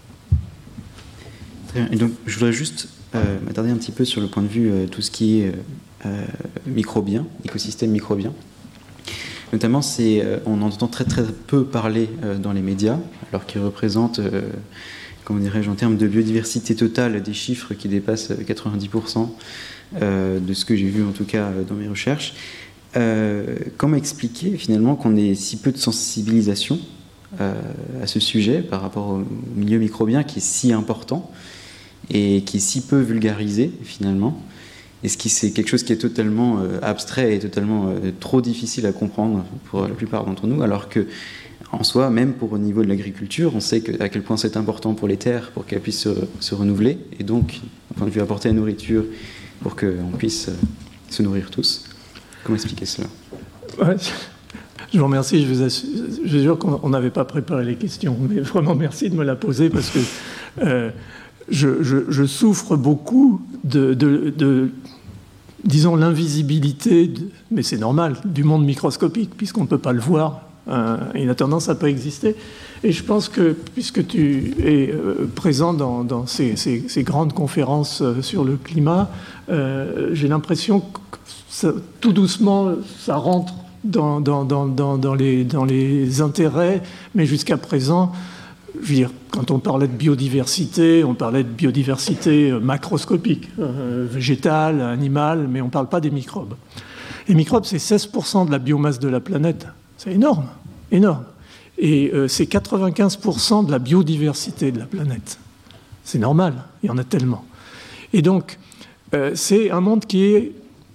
Très bien. Et donc, je voudrais juste euh, m'attarder un petit peu sur le point de vue euh, tout ce qui est euh, microbien, écosystème microbien. Notamment, c'est, euh, on en entend très très peu parler euh, dans les médias, alors qu'ils représentent... Euh, comment dirais-je, en termes de biodiversité totale, des chiffres qui dépassent quatre-vingt-dix pour cent euh, de ce que j'ai vu en tout cas dans mes recherches. Euh, comment expliquer finalement qu'on ait si peu de sensibilisation euh, à ce sujet par rapport au milieu microbien qui est si important et qui est si peu vulgarisé finalement? Est-ce que c'est quelque chose qui est totalement euh, abstrait et totalement euh, trop difficile à comprendre pour la plupart d'entre nous, alors que en soi, même pour au niveau de l'agriculture, on sait que, à quel point c'est important pour les terres, pour qu'elles puissent se, se renouveler, et donc, d'un point de vue apporter la nourriture, pour qu'on puisse euh, se nourrir tous. Comment expliquer cela? Ouais, je vous remercie, je vous assure, je vous jure qu'on n'avait pas préparé les questions, mais vraiment merci de me la poser, parce que euh, je, je, je souffre beaucoup de, de, de disons, l'invisibilité, de, mais c'est normal, du monde microscopique, puisqu'on ne peut pas le voir. Euh, il a tendance à ne pas exister. Et je pense que, puisque tu es euh, présent dans, dans ces, ces, ces grandes conférences euh, sur le climat, euh, j'ai l'impression que ça, tout doucement, ça rentre dans, dans, dans, dans, dans, les, dans les intérêts, mais jusqu'à présent, je veux dire, quand on parlait de biodiversité, on parlait de biodiversité macroscopique, euh, végétale, animale, mais on ne parle pas des microbes. Les microbes, c'est seize pour cent de la biomasse de la planète. C'est énorme, énorme. Et euh, c'est quatre-vingt-quinze pour cent de la biodiversité de la planète. C'est normal, il y en a tellement. Et donc, euh, c'est un monde qui est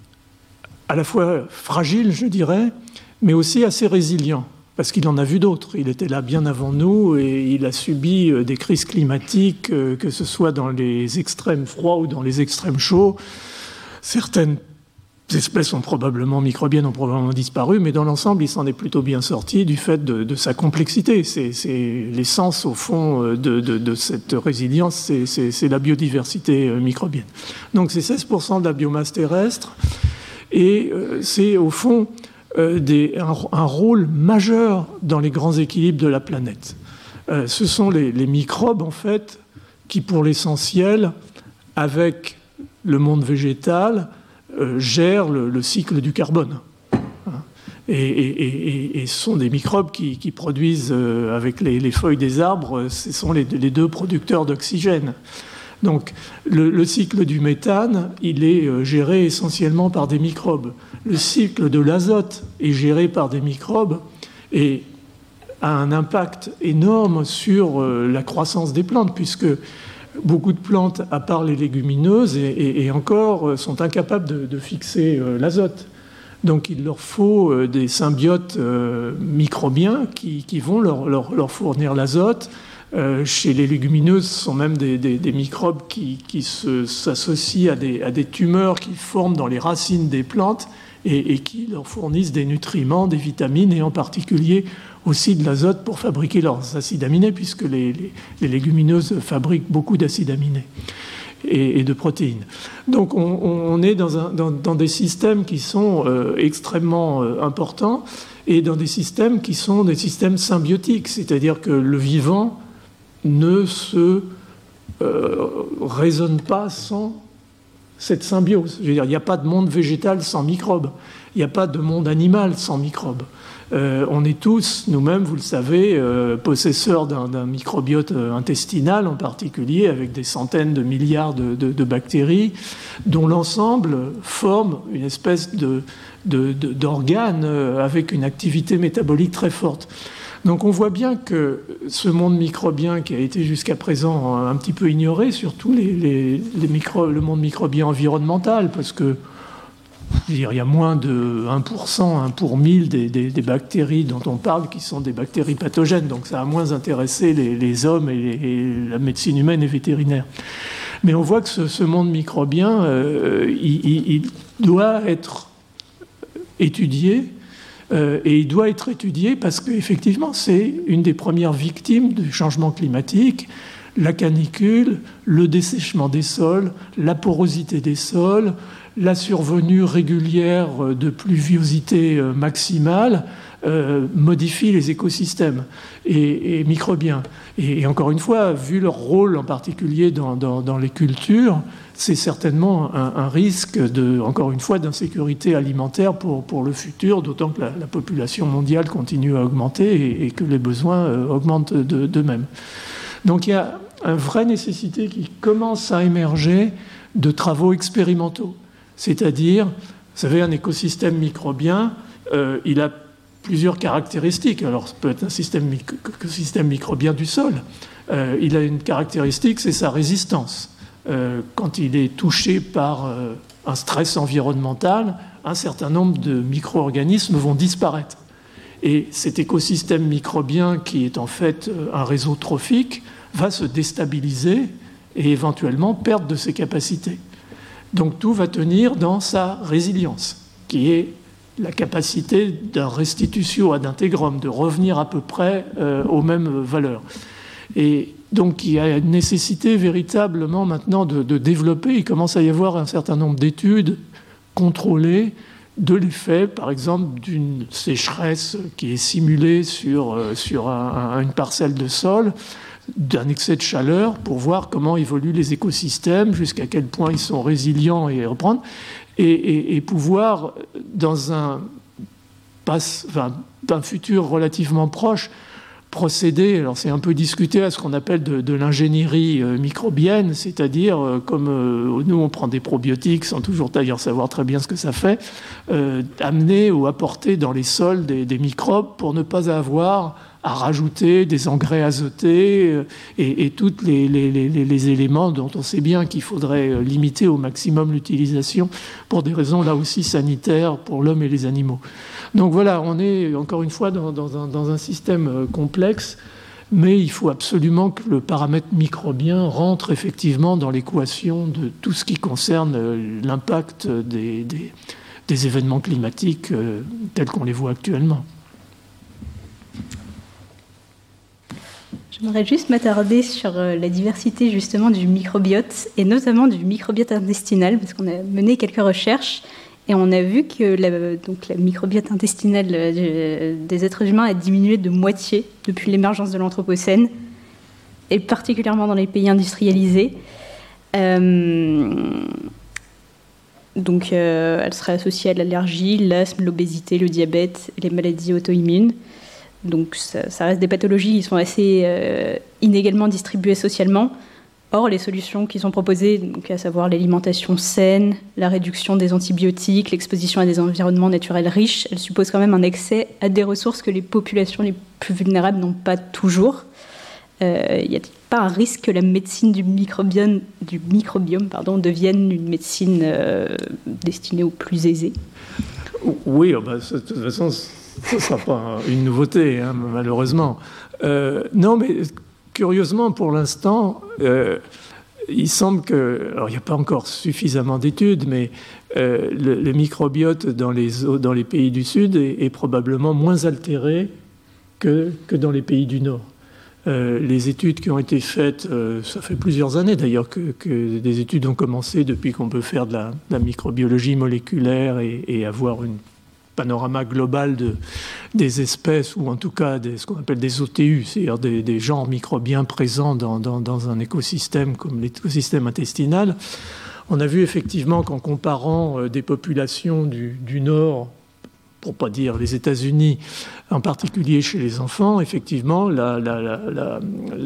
à la fois fragile, je dirais, mais aussi assez résilient, parce qu'il en a vu d'autres. Il était là bien avant nous et il a subi des crises climatiques, que ce soit dans les extrêmes froids ou dans les extrêmes chauds. Certaines espèces ont probablement, microbiennes ont probablement disparu, mais dans l'ensemble, il s'en est plutôt bien sorti du fait de, de sa complexité. C'est, c'est l'essence, au fond, de, de, de cette résilience, c'est, c'est, c'est la biodiversité microbienne. Donc c'est seize pour cent de la biomasse terrestre, et euh, c'est, au fond, euh, des, un, un rôle majeur dans les grands équilibres de la planète. Euh, ce sont les, les microbes, en fait, qui, pour l'essentiel, avec le monde végétal, Euh, gèrent le, le cycle du carbone. Et, et, et, et ce sont des microbes qui, qui produisent, euh, avec les, les feuilles des arbres, ce sont les, les deux producteurs d'oxygène. Donc le, le cycle du méthane, il est euh, géré essentiellement par des microbes. Le cycle de l'azote est géré par des microbes et a un impact énorme sur euh, la croissance des plantes, puisque beaucoup de plantes, à part les légumineuses, et, et, et encore, sont incapables de, de fixer euh, l'azote. Donc il leur faut euh, des symbiotes euh, microbiens qui, qui vont leur, leur, leur fournir l'azote. Euh, chez les légumineuses, ce sont même des, des, des microbes qui, qui se, s'associent à des, à des tumeurs qui forment dans les racines des plantes et, et qui leur fournissent des nutriments, des vitamines, et en particulier aussi de l'azote pour fabriquer leurs acides aminés, puisque les, les, les légumineuses fabriquent beaucoup d'acides aminés et, et de protéines. Donc on, on est dans, un, dans, dans des systèmes qui sont euh, extrêmement euh, importants, et dans des systèmes qui sont des systèmes symbiotiques, c'est-à-dire que le vivant ne se euh, raisonne pas sans cette symbiose. Je veux dire, il n'y a pas de monde végétal sans microbes, il n'y a pas de monde animal sans microbes. Euh, on est tous, nous-mêmes, vous le savez, euh, possesseurs d'un, d'un microbiote intestinal en particulier, avec des centaines de milliards de, de, de bactéries, dont l'ensemble forme une espèce de, de, de, d'organe avec une activité métabolique très forte. Donc on voit bien que ce monde microbien qui a été jusqu'à présent un petit peu ignoré, surtout les, les, les micro, le monde microbien environnemental, parce que je veux dire, il y a moins de un pour cent, un pour mille des, des, des bactéries dont on parle qui sont des bactéries pathogènes, donc ça a moins intéressé les, les hommes et, les, et la médecine humaine et vétérinaire. Mais on voit que ce, ce monde microbien, euh, il, il, il doit être étudié, euh, et il doit être étudié parce qu'effectivement, c'est une des premières victimes du changement climatique. La canicule, le dessèchement des sols, la porosité des sols, la survenue régulière de pluviosité maximale euh, modifie les écosystèmes et, et microbiens. Et, et encore une fois, vu leur rôle en particulier dans, dans, dans les cultures, c'est certainement un, un risque, de, encore une fois, d'insécurité alimentaire pour, pour le futur, d'autant que la, la population mondiale continue à augmenter et, et que les besoins euh, augmentent de, d'eux-mêmes. Donc il y a une vraie nécessité qui commence à émerger de travaux expérimentaux. C'est-à-dire, vous savez, un écosystème microbien, euh, il a plusieurs caractéristiques. Alors, ça peut être un système, écosystème microbien du sol. Euh, il a une caractéristique, c'est sa résistance. Euh, quand il est touché par euh, un stress environnemental, un certain nombre de micro-organismes vont disparaître. Et cet écosystème microbien, qui est en fait un réseau trophique, va se déstabiliser et éventuellement perdre de ses capacités. Donc tout va tenir dans sa résilience, qui est la capacité d'un restitutio ad integrum, de revenir à peu près euh, aux mêmes valeurs. Et donc il y a une nécessité véritablement maintenant de, de développer, il commence à y avoir un certain nombre d'études contrôlées de l'effet, par exemple, d'une sécheresse qui est simulée sur, euh, sur un, un, une parcelle de sol, d'un excès de chaleur, pour voir comment évoluent les écosystèmes, jusqu'à quel point ils sont résilients et reprendre, et, et, et pouvoir, dans un passe, enfin, d'un futur relativement proche, procéder, alors c'est un peu discuté, à ce qu'on appelle de, de l'ingénierie euh, microbienne, c'est-à-dire, euh, comme euh, nous on prend des probiotiques sans toujours d'ailleurs savoir très bien ce que ça fait, euh, amener ou apporter dans les sols des, des microbes pour ne pas avoir à rajouter des engrais azotés euh, et, et tous les, les, les, les éléments dont on sait bien qu'il faudrait limiter au maximum l'utilisation pour des raisons là aussi sanitaires pour l'homme et les animaux. Donc voilà, on est encore une fois dans, dans, un, dans un système complexe, mais il faut absolument que le paramètre microbien rentre effectivement dans l'équation de tout ce qui concerne l'impact des, des, des événements climatiques euh, tels qu'on les voit actuellement. J'aimerais juste m'attarder sur la diversité justement du microbiote, et notamment du microbiote intestinal, parce qu'on a mené quelques recherches. Et on a vu que la, donc la microbiote intestinale des êtres humains a diminué de moitié depuis l'émergence de l'Anthropocène, et particulièrement dans les pays industrialisés. Euh, donc, euh, elle serait associée à l'allergie, l'asthme, l'obésité, le diabète et les maladies auto-immunes. Donc, ça, ça reste des pathologies qui sont assez euh, inégalement distribuées socialement. Or, les solutions qui sont proposées, donc à savoir l'alimentation saine, la réduction des antibiotiques, l'exposition à des environnements naturels riches, elles supposent quand même un accès à des ressources que les populations les plus vulnérables n'ont pas toujours. Euh, il n'y a pas un risque que la médecine du microbiome, du microbiome pardon, devienne une médecine euh, destinée aux plus aisés? Oui, bah, de toute façon, ce ne sera pas une nouveauté, hein, malheureusement. Euh, non, mais... Curieusement, pour l'instant, euh, il semble que... Alors, il n'y a pas encore suffisamment d'études, mais euh, le, le microbiote dans les, dans les pays du Sud est, est probablement moins altéré que, que dans les pays du Nord. Euh, les études qui ont été faites, euh, ça fait plusieurs années d'ailleurs que, que des études ont commencé depuis qu'on peut faire de la, de la microbiologie moléculaire et, et avoir une panorama global de, des espèces, ou en tout cas des, ce qu'on appelle des O T U, c'est-à-dire des, des genres microbiens présents dans, dans, dans un écosystème comme l'écosystème intestinal. On a vu effectivement qu'en comparant des populations du, du Nord, pour ne pas dire les États-Unis, en particulier chez les enfants, effectivement, la, la, la, la,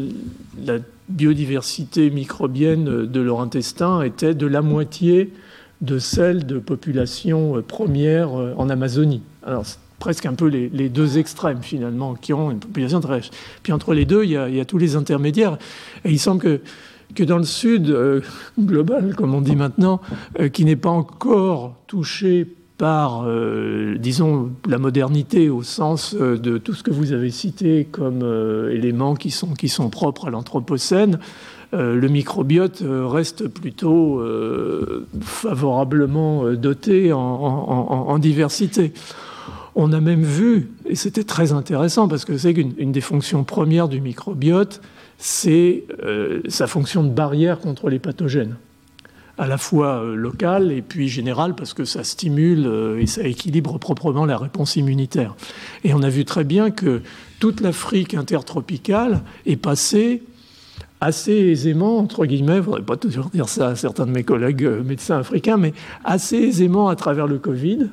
la biodiversité microbienne de leur intestin était de la moitié de celle de populations premières en Amazonie. Alors, c'est presque un peu les, les deux extrêmes, finalement, qui ont une population très riche. Puis entre les deux, il y a, il y a tous les intermédiaires. Et il semble que, que dans le Sud, euh, global, comme on dit maintenant, euh, qui n'est pas encore touché par, euh, disons, la modernité au sens euh, de tout ce que vous avez cité comme euh, éléments qui sont, qui sont propres à l'Anthropocène, Euh, le microbiote euh, reste plutôt euh, favorablement doté en, en, en diversité. On a même vu, et c'était très intéressant, parce que c'est qu'une une des fonctions premières du microbiote, c'est euh, sa fonction de barrière contre les pathogènes, à la fois euh, locale et puis générale, parce que ça stimule euh, et ça équilibre proprement la réponse immunitaire. Et on a vu très bien que toute l'Afrique intertropicale est passée assez aisément, entre guillemets, il ne faudrait pas toujours dire ça à certains de mes collègues médecins africains, mais assez aisément à travers le Covid,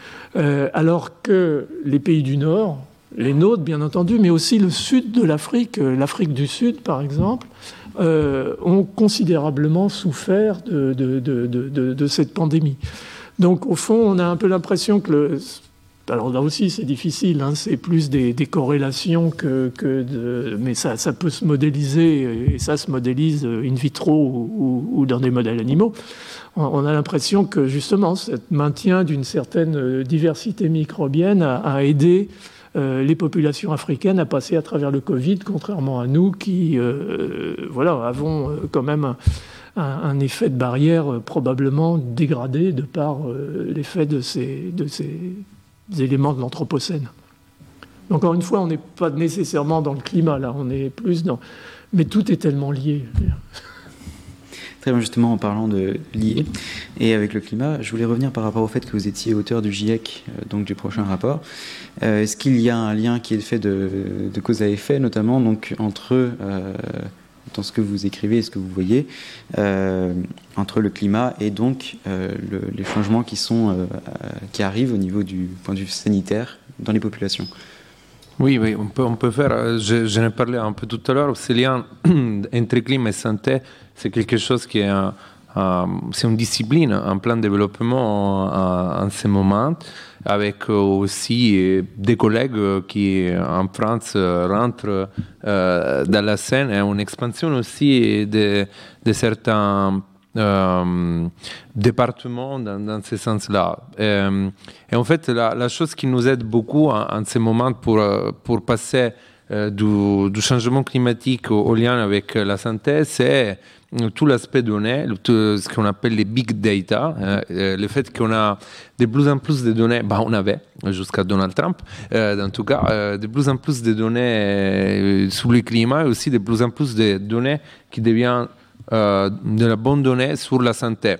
euh, alors que les pays du Nord, les nôtres bien entendu, mais aussi le sud de l'Afrique, l'Afrique du Sud par exemple, euh, ont considérablement souffert de, de, de, de, de cette pandémie. Donc au fond, on a un peu l'impression que le... Alors là aussi, c'est difficile, hein, c'est plus des, des corrélations que, que de... Mais ça, ça peut se modéliser, et ça se modélise in vitro ou, ou, ou dans des modèles animaux. On a l'impression que, justement, ce maintien d'une certaine diversité microbienne a, a aidé euh, les populations africaines à passer à travers le Covid, contrairement à nous qui, euh, voilà, avons quand même un, un, un effet de barrière probablement dégradé de par euh, l'effet de ces... De ces des éléments de l'Anthropocène. Encore une fois, on n'est pas nécessairement dans le climat, là, on est plus dans... Mais tout est tellement lié. Très bien, justement, en parlant de lié et avec le climat, je voulais revenir par rapport au fait que vous étiez auteur du GIEC, euh, donc du prochain rapport. Euh, est-ce qu'il y a un lien qui est fait de, de cause à effet, notamment donc, entre euh, dans ce que vous écrivez et ce que vous voyez, euh, entre le climat et donc euh, le, les changements qui, sont, euh, qui arrivent au niveau du point de vue sanitaire dans les populations. Oui, oui, on peut, on peut faire, je, je n'ai parlé un peu tout à l'heure, ce lien entre climat et santé, c'est quelque chose qui est, un, un, c'est une discipline, un plan de développement en, en ce moment, avec aussi des collègues qui en France rentrent euh, dans la scène, et une expansion aussi de, de certains Euh, département dans, dans ce sens-là. Et, et en fait, la, la chose qui nous aide beaucoup en, en ce moment pour, pour passer euh, du, du changement climatique au, au lien avec la santé, c'est tout l'aspect données, tout ce qu'on appelle les big data, euh, le fait qu'on a de plus en plus de données, bah on avait jusqu'à Donald Trump, euh, en tout cas, euh, de plus en plus de données euh, sur le climat et aussi de plus en plus de données qui deviennent Euh, de la bonne donnée sur la santé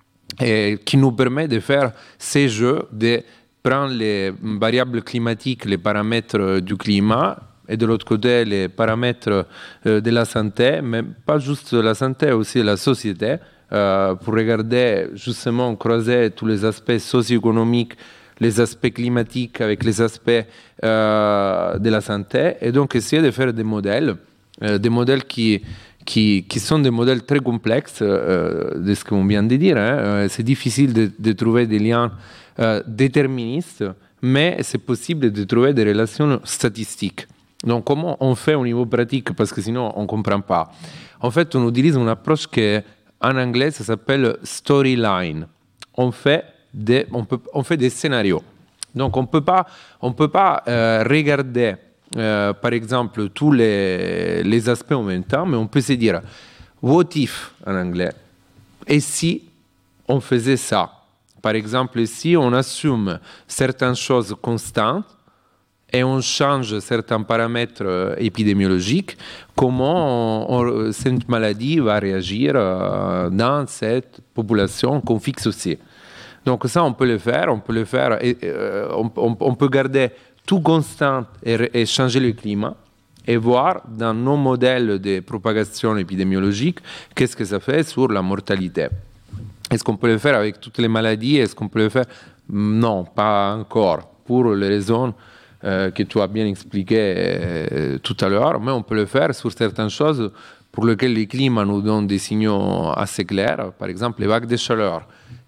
et qui nous permet de faire ces jeux, de prendre les variables climatiques, les paramètres du climat et de l'autre côté les paramètres euh, de la santé, mais pas juste de la santé, aussi de la société, euh, pour regarder justement, croiser tous les aspects socio-économiques, les aspects climatiques avec les aspects euh, de la santé, et donc essayer de faire des modèles, euh, des modèles qui Qui, qui sont des modèles très complexes, euh, de ce qu'on vient de dire. Hein. C'est difficile de, de trouver des liens euh, déterministes, mais c'est possible de trouver des relations statistiques. Donc, comment on fait au niveau pratique? Parce que sinon, on ne comprend pas. En fait, on utilise une approche qui, en anglais, ça s'appelle storyline. On fait des, on peut, on fait des scénarios. Donc, on peut pas, on peut pas euh, regarder Euh, par exemple, tous les, les aspects en même temps, mais on peut se dire what if en anglais, et si on faisait ça? Par exemple, si on assume certaines choses constantes et on change certains paramètres euh, épidémiologiques, comment on, on, cette maladie va réagir euh, dans cette population qu'on fixe aussi. Donc ça, on peut le faire, on peut le faire, et, euh, on, on, on peut garder tout constant et, et changer le climat et voir dans nos modèles de propagation épidémiologique qu'est-ce que ça fait sur la mortalité. Est-ce qu'on peut le faire avec toutes les maladies? Est-ce qu'on peut le faire? Non, pas encore, pour les raisons euh, que tu as bien expliquées euh, tout à l'heure, mais on peut le faire sur certaines choses pour lesquelles le climat nous donne des signaux assez clairs, par exemple les vagues de chaleur.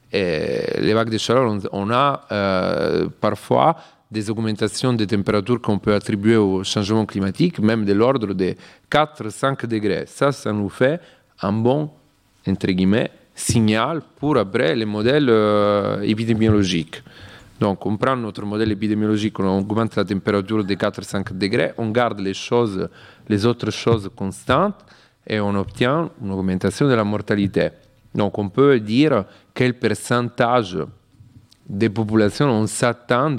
Et les vagues de chaleur, on, on a euh, parfois des augmentations de température qu'on peut attribuer au changement climatique, même de l'ordre de quatre à cinq degrés. Ça, ça nous fait un bon, entre guillemets, signal pour après les modèles euh, épidémiologiques. Donc, on prend notre modèle épidémiologique, on augmente la température de quatre à cinq degrés, on garde les choses, les autres choses constantes et on obtient une augmentation de la mortalité. Donc, on peut dire quel pourcentage des populations on s'attend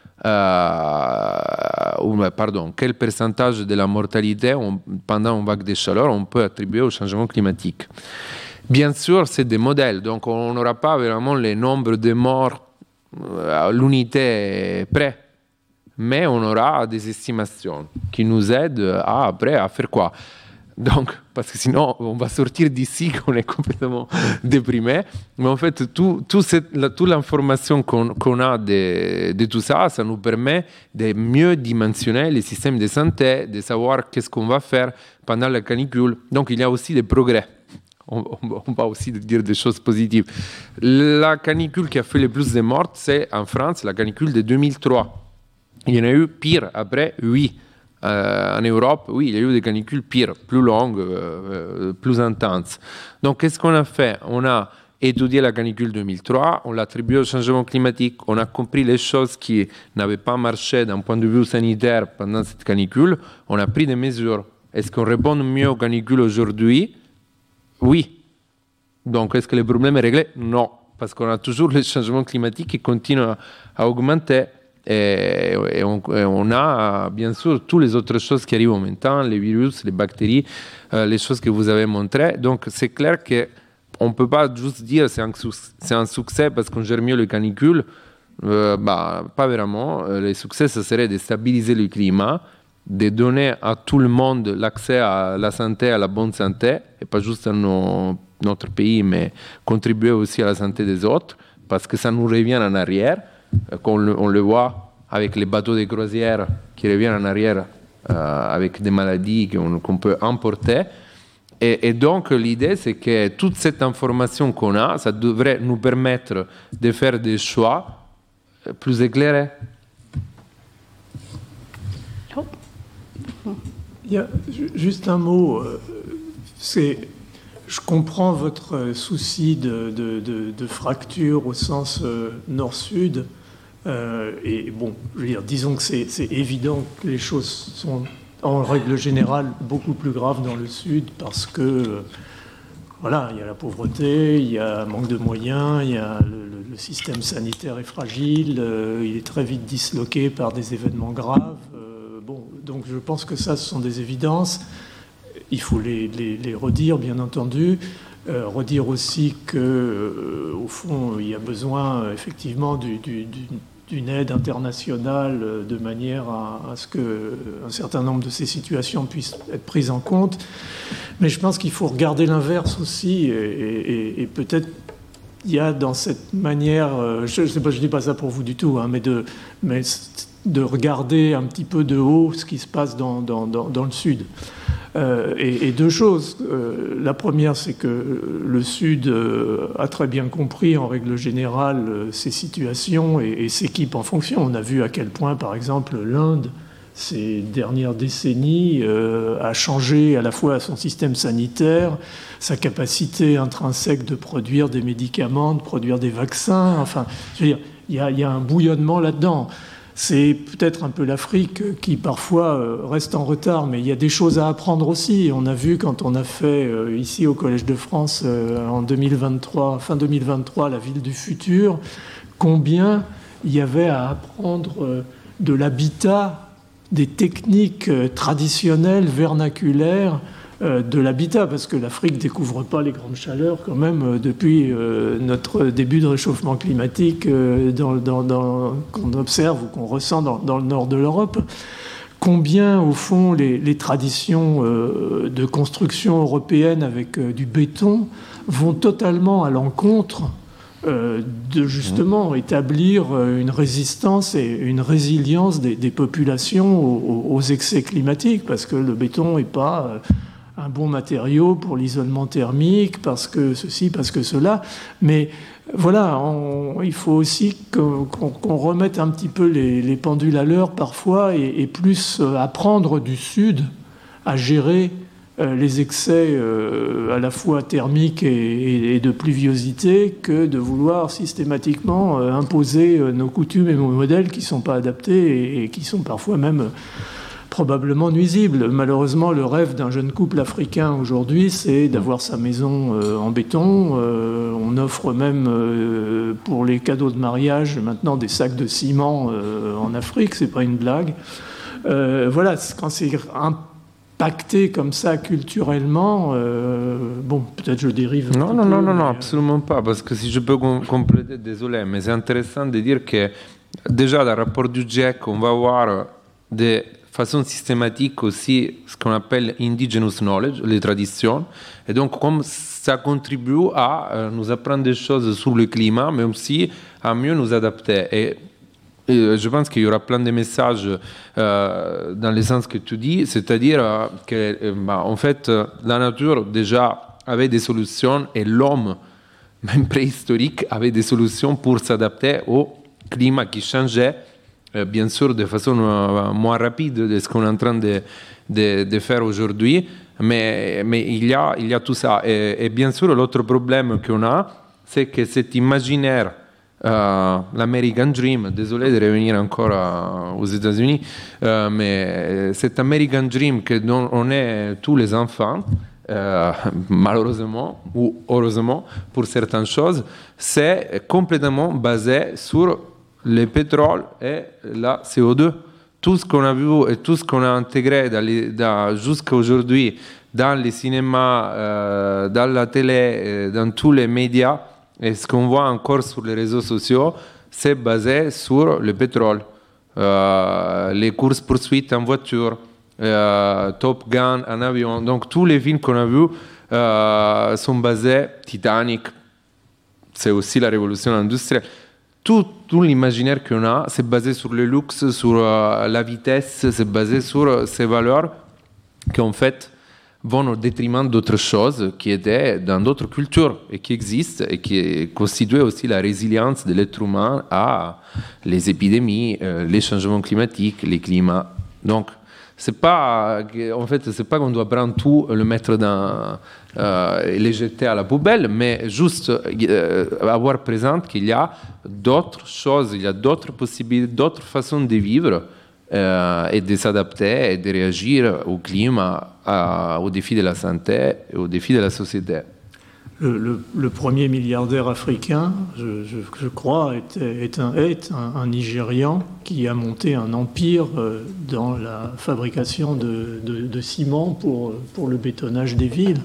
Euh, ou, pardon, quel pourcentage de la mortalité on, pendant une vague de chaleur on peut attribuer au changement climatique. Bien sûr, c'est des modèles, donc on n'aura pas vraiment le nombre de morts à l'unité près, mais on aura des estimations qui nous aident à, après à faire quoi? Donc, parce que sinon, on va sortir d'ici qu'on est complètement déprimé. Mais en fait, tout, tout cette, la, toute l'information qu'on, qu'on a de, de tout ça, ça nous permet de mieux dimensionner les systèmes de santé, de savoir qu'est-ce qu'on va faire pendant la canicule. Donc, il y a aussi des progrès. On, on, on va aussi dire des choses positives. La canicule qui a fait le plus de morts, c'est en France, la canicule de deux mille trois. Il y en a eu pire après, oui. Euh, en Europe, oui, il y a eu des canicules pires, plus longues, euh, plus intenses. Donc, qu'est-ce qu'on a fait? On a étudié la canicule deux mille trois, on l'a attribué au changement climatique, on a compris les choses qui n'avaient pas marché d'un point de vue sanitaire pendant cette canicule, on a pris des mesures. Est-ce qu'on répond mieux aux canicules aujourd'hui? Oui. Donc, est-ce que le problème est réglé? Non, parce qu'on a toujours le changement climatique qui continue à, à augmenter. Et, et, on, et on a bien sûr toutes les autres choses qui arrivent en même temps, les virus, les bactéries, euh, les choses que vous avez montrées. Donc c'est clair qu'on ne peut pas juste dire c'est un, c'est un succès parce qu'on gère mieux les canicules. Euh, bah, pas vraiment. Le succès, ça serait de stabiliser le climat de donner à tout le monde l'accès à la santé, à la bonne santé, et pas juste à nos, notre pays, mais contribuer aussi à la santé des autres, parce que ça nous revient en arrière, qu'on le, on le voit avec les bateaux de croisière qui reviennent en arrière euh, avec des maladies qu'on, qu'on peut importer. Et, et donc l'idée, c'est que toute cette information qu'on a, ça devrait nous permettre de faire des choix plus éclairés. Il y a juste un mot. C'est, je comprends votre souci de, de, de, de fracture au sens nord-sud. Euh, et bon, je veux dire, disons que c'est, c'est évident que les choses sont en règle générale beaucoup plus graves dans le sud parce que euh, voilà, il y a la pauvreté, il y a un manque de moyens, il y a le, le, le système sanitaire est fragile, euh, il est très vite disloqué par des événements graves. Euh, bon, donc je pense que ça, ce sont des évidences. Il faut les, les, les redire, bien entendu. Euh, redire aussi que, euh, au fond, il y a besoin euh, effectivement du, du, du, d'une aide internationale euh, de manière à, à ce qu'un certain nombre de ces situations puissent être prises en compte. Mais je pense qu'il faut regarder l'inverse aussi, et, et, et peut-être il y a dans cette manière, euh, je ne sais pas, je dis pas ça pour vous du tout, hein, mais de, mais de regarder un petit peu de haut ce qui se passe dans, dans, dans, dans le Sud. Euh, et, et deux choses. Euh, la première, c'est que le Sud euh, a très bien compris, en règle générale, euh, ces situations et, et s'équipe en fonction. On a vu à quel point, par exemple, l'Inde, ces dernières décennies, euh, a changé à la fois son système sanitaire, sa capacité intrinsèque de produire des médicaments, de produire des vaccins. Enfin, je veux dire, il y a, il y a un bouillonnement là-dedans. C'est peut-être un peu l'Afrique qui parfois reste en retard, mais il y a des choses à apprendre aussi. On a vu quand on a fait ici au Collège de France en deux mille vingt-trois, fin deux mille vingt-trois, la ville du futur, combien il y avait à apprendre de l'habitat, des techniques traditionnelles, vernaculaires, de l'habitat, parce que l'Afrique ne découvre pas les grandes chaleurs quand même depuis notre début de réchauffement climatique dans, dans, dans, qu'on observe ou qu'on ressent dans, dans le nord de l'Europe. Combien, au fond, les, les traditions de construction européenne avec du béton vont totalement à l'encontre de justement établir une résistance et une résilience des, des populations aux, aux excès climatiques, parce que le béton n'est pas un bon matériau pour l'isolement thermique, parce que ceci, parce que cela. Mais voilà, on, il faut aussi qu'on, qu'on, qu'on remette un petit peu les, les pendules à l'heure parfois et, et plus apprendre du Sud à gérer euh, les excès euh, à la fois thermiques et, et, et de pluviosité que de vouloir systématiquement euh, imposer euh, nos coutumes et nos modèles qui ne sont pas adaptés et, et qui sont parfois même euh, probablement nuisible. Malheureusement, le rêve d'un jeune couple africain aujourd'hui, c'est d'avoir sa maison euh, en béton. Euh, on offre même euh, pour les cadeaux de mariage maintenant des sacs de ciment euh, en Afrique, c'est pas une blague. Euh, voilà, quand c'est impacté comme ça culturellement, euh, bon, peut-être je dérive. Non, un non, peu, non, non, mais... non, absolument pas. Parce que si je peux com- compléter, désolé, mais c'est intéressant de dire que déjà dans le rapport du GIEC, on va voir des façon systématique aussi ce qu'on appelle indigenous knowledge, les traditions. Et donc, comme ça contribue à euh, nous apprendre des choses sur le climat, mais aussi à mieux nous adapter. Et, et je pense qu'il y aura plein de messages euh, dans le sens que tu dis, c'est-à-dire euh, que, euh, bah, en fait, la nature déjà avait des solutions et l'homme, même préhistorique, avait des solutions pour s'adapter au climat qui changeait. Bien sûr, de façon moins rapide de ce qu'on est en train de, de, de faire aujourd'hui, mais, mais il, y a, il y a tout ça. Et, et bien sûr, l'autre problème qu'on a, c'est que cet imaginaire, euh, l'American Dream, désolé de revenir encore à, aux États-Unis, euh, mais cet American Dream que dont on est tous les enfants, euh, malheureusement ou heureusement pour certaines choses, c'est complètement basé sur le pétrole et la C O deux. Tout ce qu'on a vu et tout ce qu'on a intégré dans les, dans, jusqu'à aujourd'hui dans les cinémas, euh, dans la télé, dans tous les médias, et ce qu'on voit encore sur les réseaux sociaux, c'est basé sur le pétrole. Euh, les courses-poursuites en voiture, euh, Top Gun, un avion. Donc tous les films qu'on a vus euh, sont basés, Titanic, c'est aussi la révolution industrielle. Tout, tout l'imaginaire qu'on a, c'est basé sur le luxe, sur euh, la vitesse, c'est basé sur euh, ces valeurs qui en fait vont au détriment d'autres choses qui étaient dans d'autres cultures et qui existent et qui constituent aussi la résilience de l'être humain à les épidémies, euh, les changements climatiques, les climats. Donc, c'est pas, en fait, c'est pas qu'on doit prendre tout, le mettre dans, euh, et les jeter à la poubelle, mais juste euh, avoir présent qu'il y a d'autres choses, il y a d'autres possibilités, d'autres façons de vivre euh, et de s'adapter et de réagir au climat, à, aux défis de la santé et aux défis de la société. Le, le, le premier milliardaire africain, je, je, je crois, est, est, un, est un, un Nigérian qui a monté un empire dans la fabrication de, de, de ciment pour, pour le bétonnage des villes.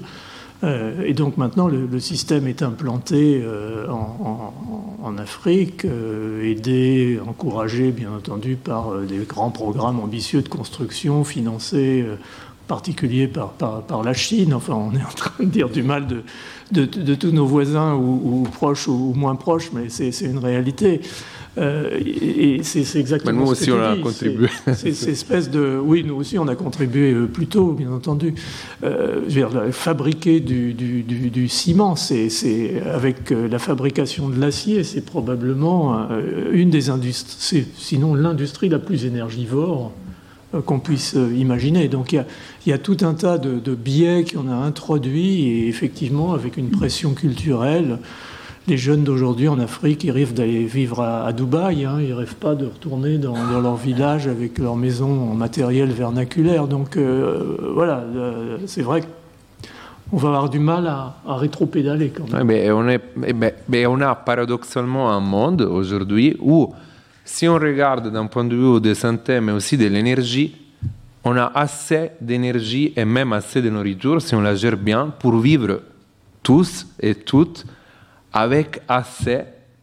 Et donc maintenant, le, le système est implanté en, en, en Afrique, aidé, encouragé, bien entendu, par des grands programmes ambitieux de construction financés en particulier par, par, par la Chine. Enfin, on est en train de dire du mal de, de, de, de tous nos voisins, ou, ou proches ou moins proches, mais c'est, c'est une réalité. Euh, et, et c'est, c'est exactement mais nous ce que aussi, tu on dis. a contribué. C'est, c'est cette espèce de... Oui, nous aussi, on a contribué plus tôt, bien entendu. Euh, je veux dire, fabriquer du, du, du, du ciment, c'est, c'est, avec la fabrication de l'acier, c'est probablement une des industries, sinon l'industrie la plus énergivore qu'on puisse imaginer. Donc il y a, il y a tout un tas de, de biais qu'on a introduits, et effectivement, avec une pression culturelle, les jeunes d'aujourd'hui en Afrique, ils rêvent d'aller vivre à, à Dubaï, hein, ils ne rêvent pas de retourner dans, dans leur village avec leur maison en matériel vernaculaire. Donc euh, voilà, euh, c'est vrai qu'on va avoir du mal à, à rétro-pédaler quand même. Ouais, mais on, est, mais, mais on a paradoxalement un monde aujourd'hui où, si on regarde d'un point de vue de santé, mais aussi de l'énergie, on a assez d'énergie et même assez de nourriture, si on la gère bien, pour vivre tous et toutes avec assez.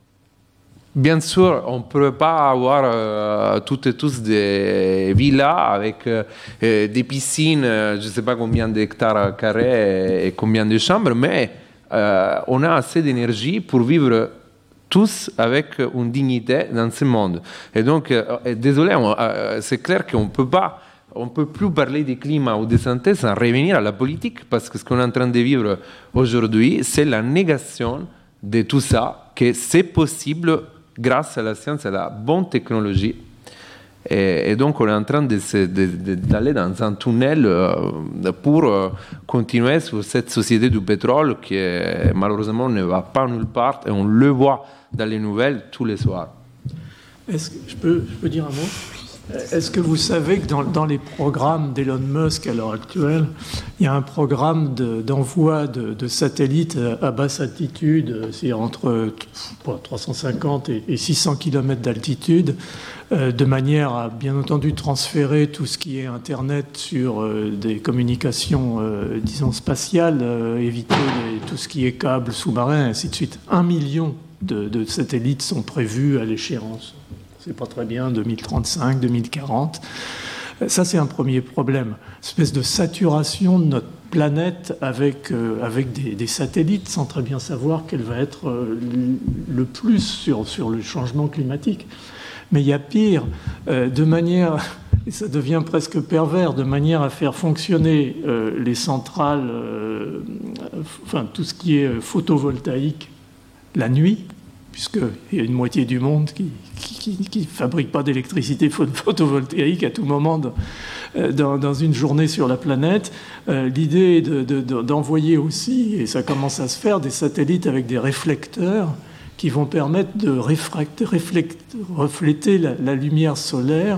Bien sûr, on ne peut pas avoir euh, toutes et tous des villas avec euh, des piscines, je ne sais pas combien d'hectares carrés et combien de chambres, mais euh, on a assez d'énergie pour vivre tous avec une dignité dans ce monde. Et donc, euh, désolé, on, euh, c'est clair qu'on ne peut pas, on peut plus parler du climat ou de santé sans revenir à la politique, parce que ce qu'on est en train de vivre aujourd'hui, c'est la négation de tout ça, que c'est possible grâce à la science et à la bonne technologie. Et, et donc, on est en train de se, de, de, d'aller dans un tunnel euh, pour euh, continuer sur cette société du pétrole qui, est, malheureusement, ne va pas nulle part, et on le voit dans les nouvelles tous les soirs. Est-ce que je peux, je peux dire un mot ? Est-ce que vous savez que dans, dans les programmes d'Elon Musk à l'heure actuelle, il y a un programme de, d'envoi de, de satellites à basse altitude, c'est entre trois cent cinquante et six cents kilomètres d'altitude, euh, de manière à, bien entendu, transférer tout ce qui est Internet sur euh, des communications, euh, disons, spatiales, euh, éviter les, tout ce qui est câbles sous-marins, et ainsi de suite. Un million de, de satellites sont prévus à l'échéance. C'est pas très bien, deux mille trente-cinq, deux mille quarante. Ça, c'est un premier problème. Une espèce de saturation de notre planète avec, euh, avec des, des satellites, sans très bien savoir quel va être euh, le plus sur, sur le changement climatique. Mais il y a pire, euh, de manière, et ça devient presque pervers, de manière à faire fonctionner euh, les centrales, euh, enfin tout ce qui est photovoltaïque la nuit, puisqu'il y a une moitié du monde qui ne fabrique pas d'électricité photovoltaïque à tout moment dans, dans, dans une journée sur la planète. Euh, l'idée est de, de, de, d'envoyer aussi, et ça commence à se faire, des satellites avec des réflecteurs qui vont permettre de réfracter, réflecter, refléter la, la lumière solaire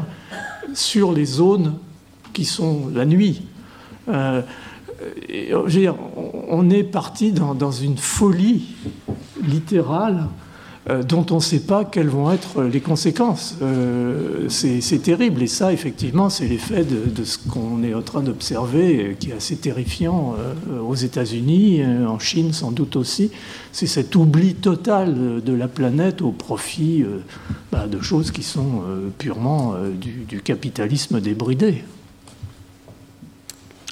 sur les zones qui sont la nuit. Euh, et, je veux dire, on est parti dans, dans une folie littérale Euh, dont on ne sait pas quelles vont être les conséquences. Euh, c'est, c'est terrible. Et ça, effectivement, c'est l'effet de, de ce qu'on est en train d'observer, euh, qui est assez terrifiant euh, aux États-Unis, euh, en Chine sans doute aussi. C'est cet oubli total de, de la planète au profit euh, bah, de choses qui sont euh, purement euh, du, du capitalisme débridé.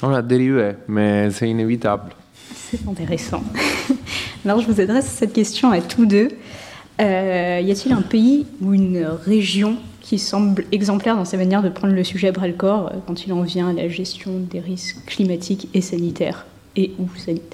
On a dérivé, mais c'est inévitable. C'est intéressant. Alors, je vous adresse cette question à tous deux. Euh, y a-t-il un pays ou une région qui semble exemplaire dans sa manière de prendre le sujet à bras-le-corps quand il en vient à la gestion des risques climatiques et sanitaires, et ou sanitaires?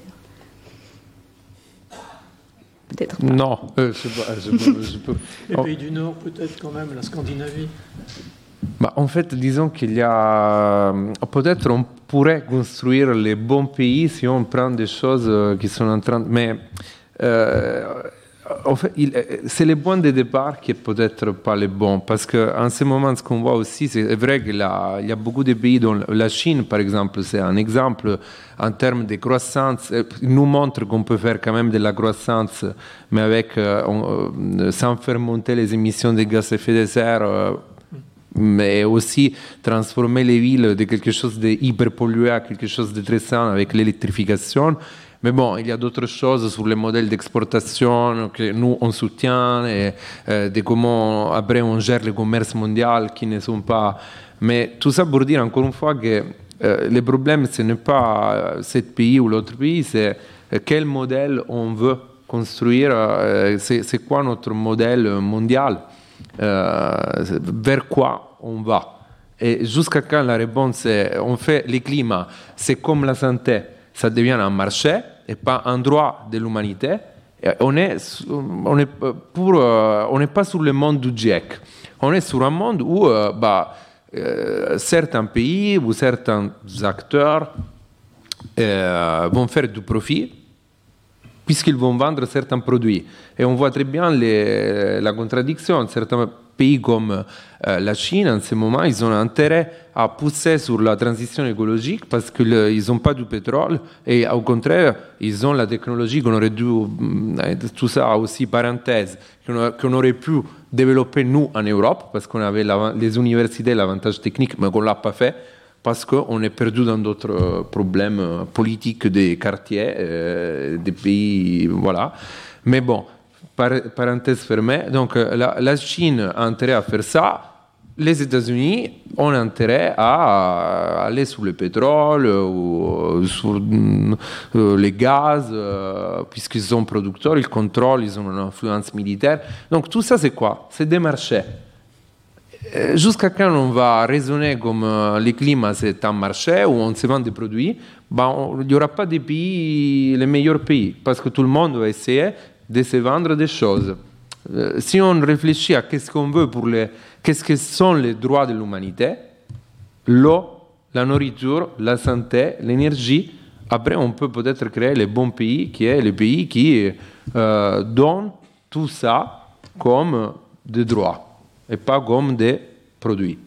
Peut-être pas. Non, euh, je, je, je, je peux... Les pays du Nord, peut-être quand même, la Scandinavie. Bah, en fait, disons qu'il y a... Peut-être on pourrait construire les bons pays si on prend des choses qui sont en train de... Mais euh, en fait, il... c'est le point de départ qui est peut-être pas le bon. Parce qu'en ce moment, ce qu'on voit aussi, c'est vrai qu'il y a, il y a beaucoup de pays, dont la Chine, par exemple, c'est un exemple en termes de croissance. Il nous montre qu'on peut faire quand même de la croissance, mais avec, euh, on, sans faire monter les émissions de gaz à effet de serre, euh, mais aussi transformer les villes de quelque chose de hyper pollué à quelque chose de très sain avec l'électrification. Mais bon, il y a d'autres choses sur les modèles d'exportation que nous, on soutient, et euh, de comment après on gère le commerce mondial qui ne sont pas... Mais tout ça pour dire encore une fois que euh, le problème, ce n'est pas ce pays ou l'autre pays, c'est euh, quel modèle on veut construire, euh, c'est, c'est quoi notre modèle mondial, euh, vers quoi on va. Et jusqu'à quand la réponse est, on fait le climat, c'est comme la santé, ça devient un marché et pas un droit de l'humanité. On est, on est pour, on n'est pas sur le monde du GIEC. On est sur un monde où euh, bah, euh, certains pays ou certains acteurs euh, vont faire du profit puisqu'ils vont vendre certains produits. Et on voit très bien les, la contradiction. Certains pays comme euh, la Chine, en ce moment, ils ont intérêt à pousser sur la transition écologique parce qu'ils n'ont pas du pétrole et au contraire, ils ont la technologie qu'on aurait dû, tout ça aussi parenthèse, qu'on, qu'on aurait pu développer nous en Europe parce qu'on avait la, les universités, l'avantage technique, mais qu'on ne l'a pas fait parce qu'on est perdu dans d'autres problèmes politiques des quartiers, euh, des pays, voilà. Mais bon, par, parenthèse fermée, donc la, la Chine a intérêt à faire ça, les États-Unis ont intérêt à aller sur le pétrole ou sur euh, les gaz, euh, puisqu'ils sont producteurs, ils contrôlent, ils ont une influence militaire. Donc tout ça, c'est quoi? C'est des marchés. Jusqu'à quand on va raisonner comme euh, le climat c'est un marché où on se vend des produits, ben, on, il n'y aura pas des pays, les meilleurs pays, parce que tout le monde va essayer de se vendre des choses. Euh, si on réfléchit à qu'est-ce qu'on veut pour les, qu'est-ce que sont les droits de l'humanité, l'eau, la nourriture, la santé, l'énergie, après on peut peut-être créer les bons pays, qui est les pays qui euh, donnent tout ça comme des droits et pas comme des produits.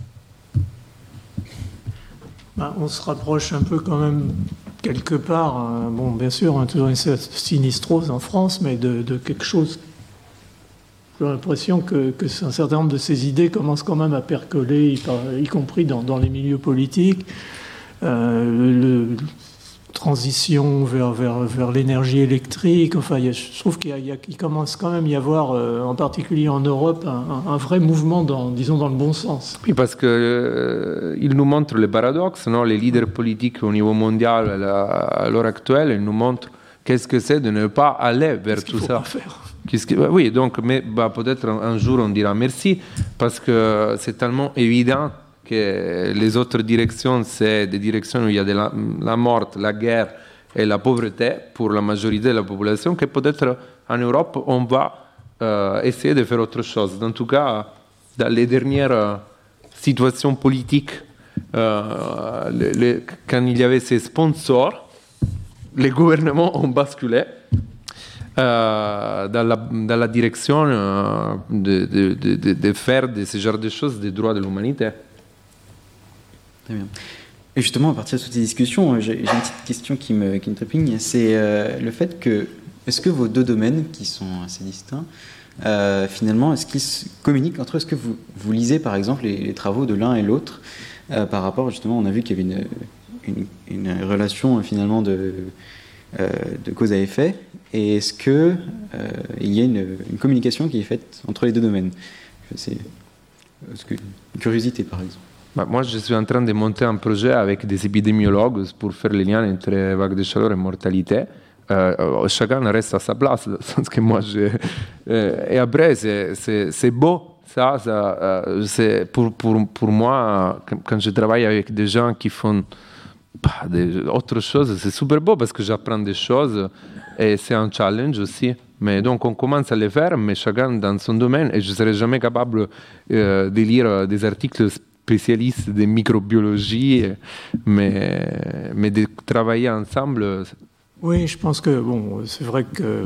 Ben, on se rapproche un peu quand même quelque part, hein, bon bien sûr on a toujours une sinistrose en France, mais de, de quelque chose, j'ai l'impression que, que un certain nombre de ces idées commencent quand même à percoler, y, y compris dans, dans les milieux politiques. Euh, le, transition vers, vers, vers l'énergie électrique. Enfin, il y a, je trouve qu'il y a, il y a, il commence quand même à y avoir, euh, en particulier en Europe, un, un vrai mouvement, dans, disons, dans le bon sens. Oui, parce qu'il euh, nous montre le paradoxe, non? Les leaders politiques au niveau mondial à, la, à l'heure actuelle, ils nous montrent qu'est-ce que c'est de ne pas aller vers qu'est-ce tout qu'il faut ça. Pas faire. Qu'est-ce que, oui, donc, mais bah, peut-être un, un jour on dira merci, parce que c'est tellement évident que les autres directions, c'est des directions où il y a de la, la mort, la guerre et la pauvreté pour la majorité de la population, que peut-être en Europe, on va euh, essayer de faire autre chose. En tout cas, dans les dernières euh, situations politiques, euh, les, les, quand il y avait ces sponsors, les gouvernements ont basculé euh, dans, la, dans la direction euh, de, de, de, de faire de ce genre de choses des droits de l'humanité. Très bien. Et justement, à partir de toutes ces discussions, j'ai, j'ai une petite question qui me, qui me trépigne, c'est euh, le fait que, est-ce que vos deux domaines, qui sont assez distincts, euh, finalement, est-ce qu'ils se communiquent entre eux? Est-ce que vous, vous lisez, par exemple, les, les travaux de l'un et l'autre, euh, par rapport, justement, on a vu qu'il y avait une, une, une relation, finalement, de, euh, de cause à effet, et est-ce qu'il euh, y a une, une communication qui est faite entre les deux domaines? C'est, est-ce que, une curiosité, par exemple. Bah, moi, je suis en train de monter un projet avec des épidémiologues pour faire les liens entre vagues de chaleur et mortalité. Euh, chacun reste à sa place, dans le sens que moi, je... Euh, et après, c'est, c'est, c'est beau, ça, ça euh, c'est pour, pour, pour moi, quand je travaille avec des gens qui font bah, des, autre chose, c'est super beau parce que j'apprends des choses et c'est un challenge aussi. Mais donc on commence à les faire, mais chacun dans son domaine, et je ne serai jamais capable euh, de lire des articles spécialistes de microbiologie, mais, mais de travailler ensemble. Oui, je pense que bon, c'est vrai que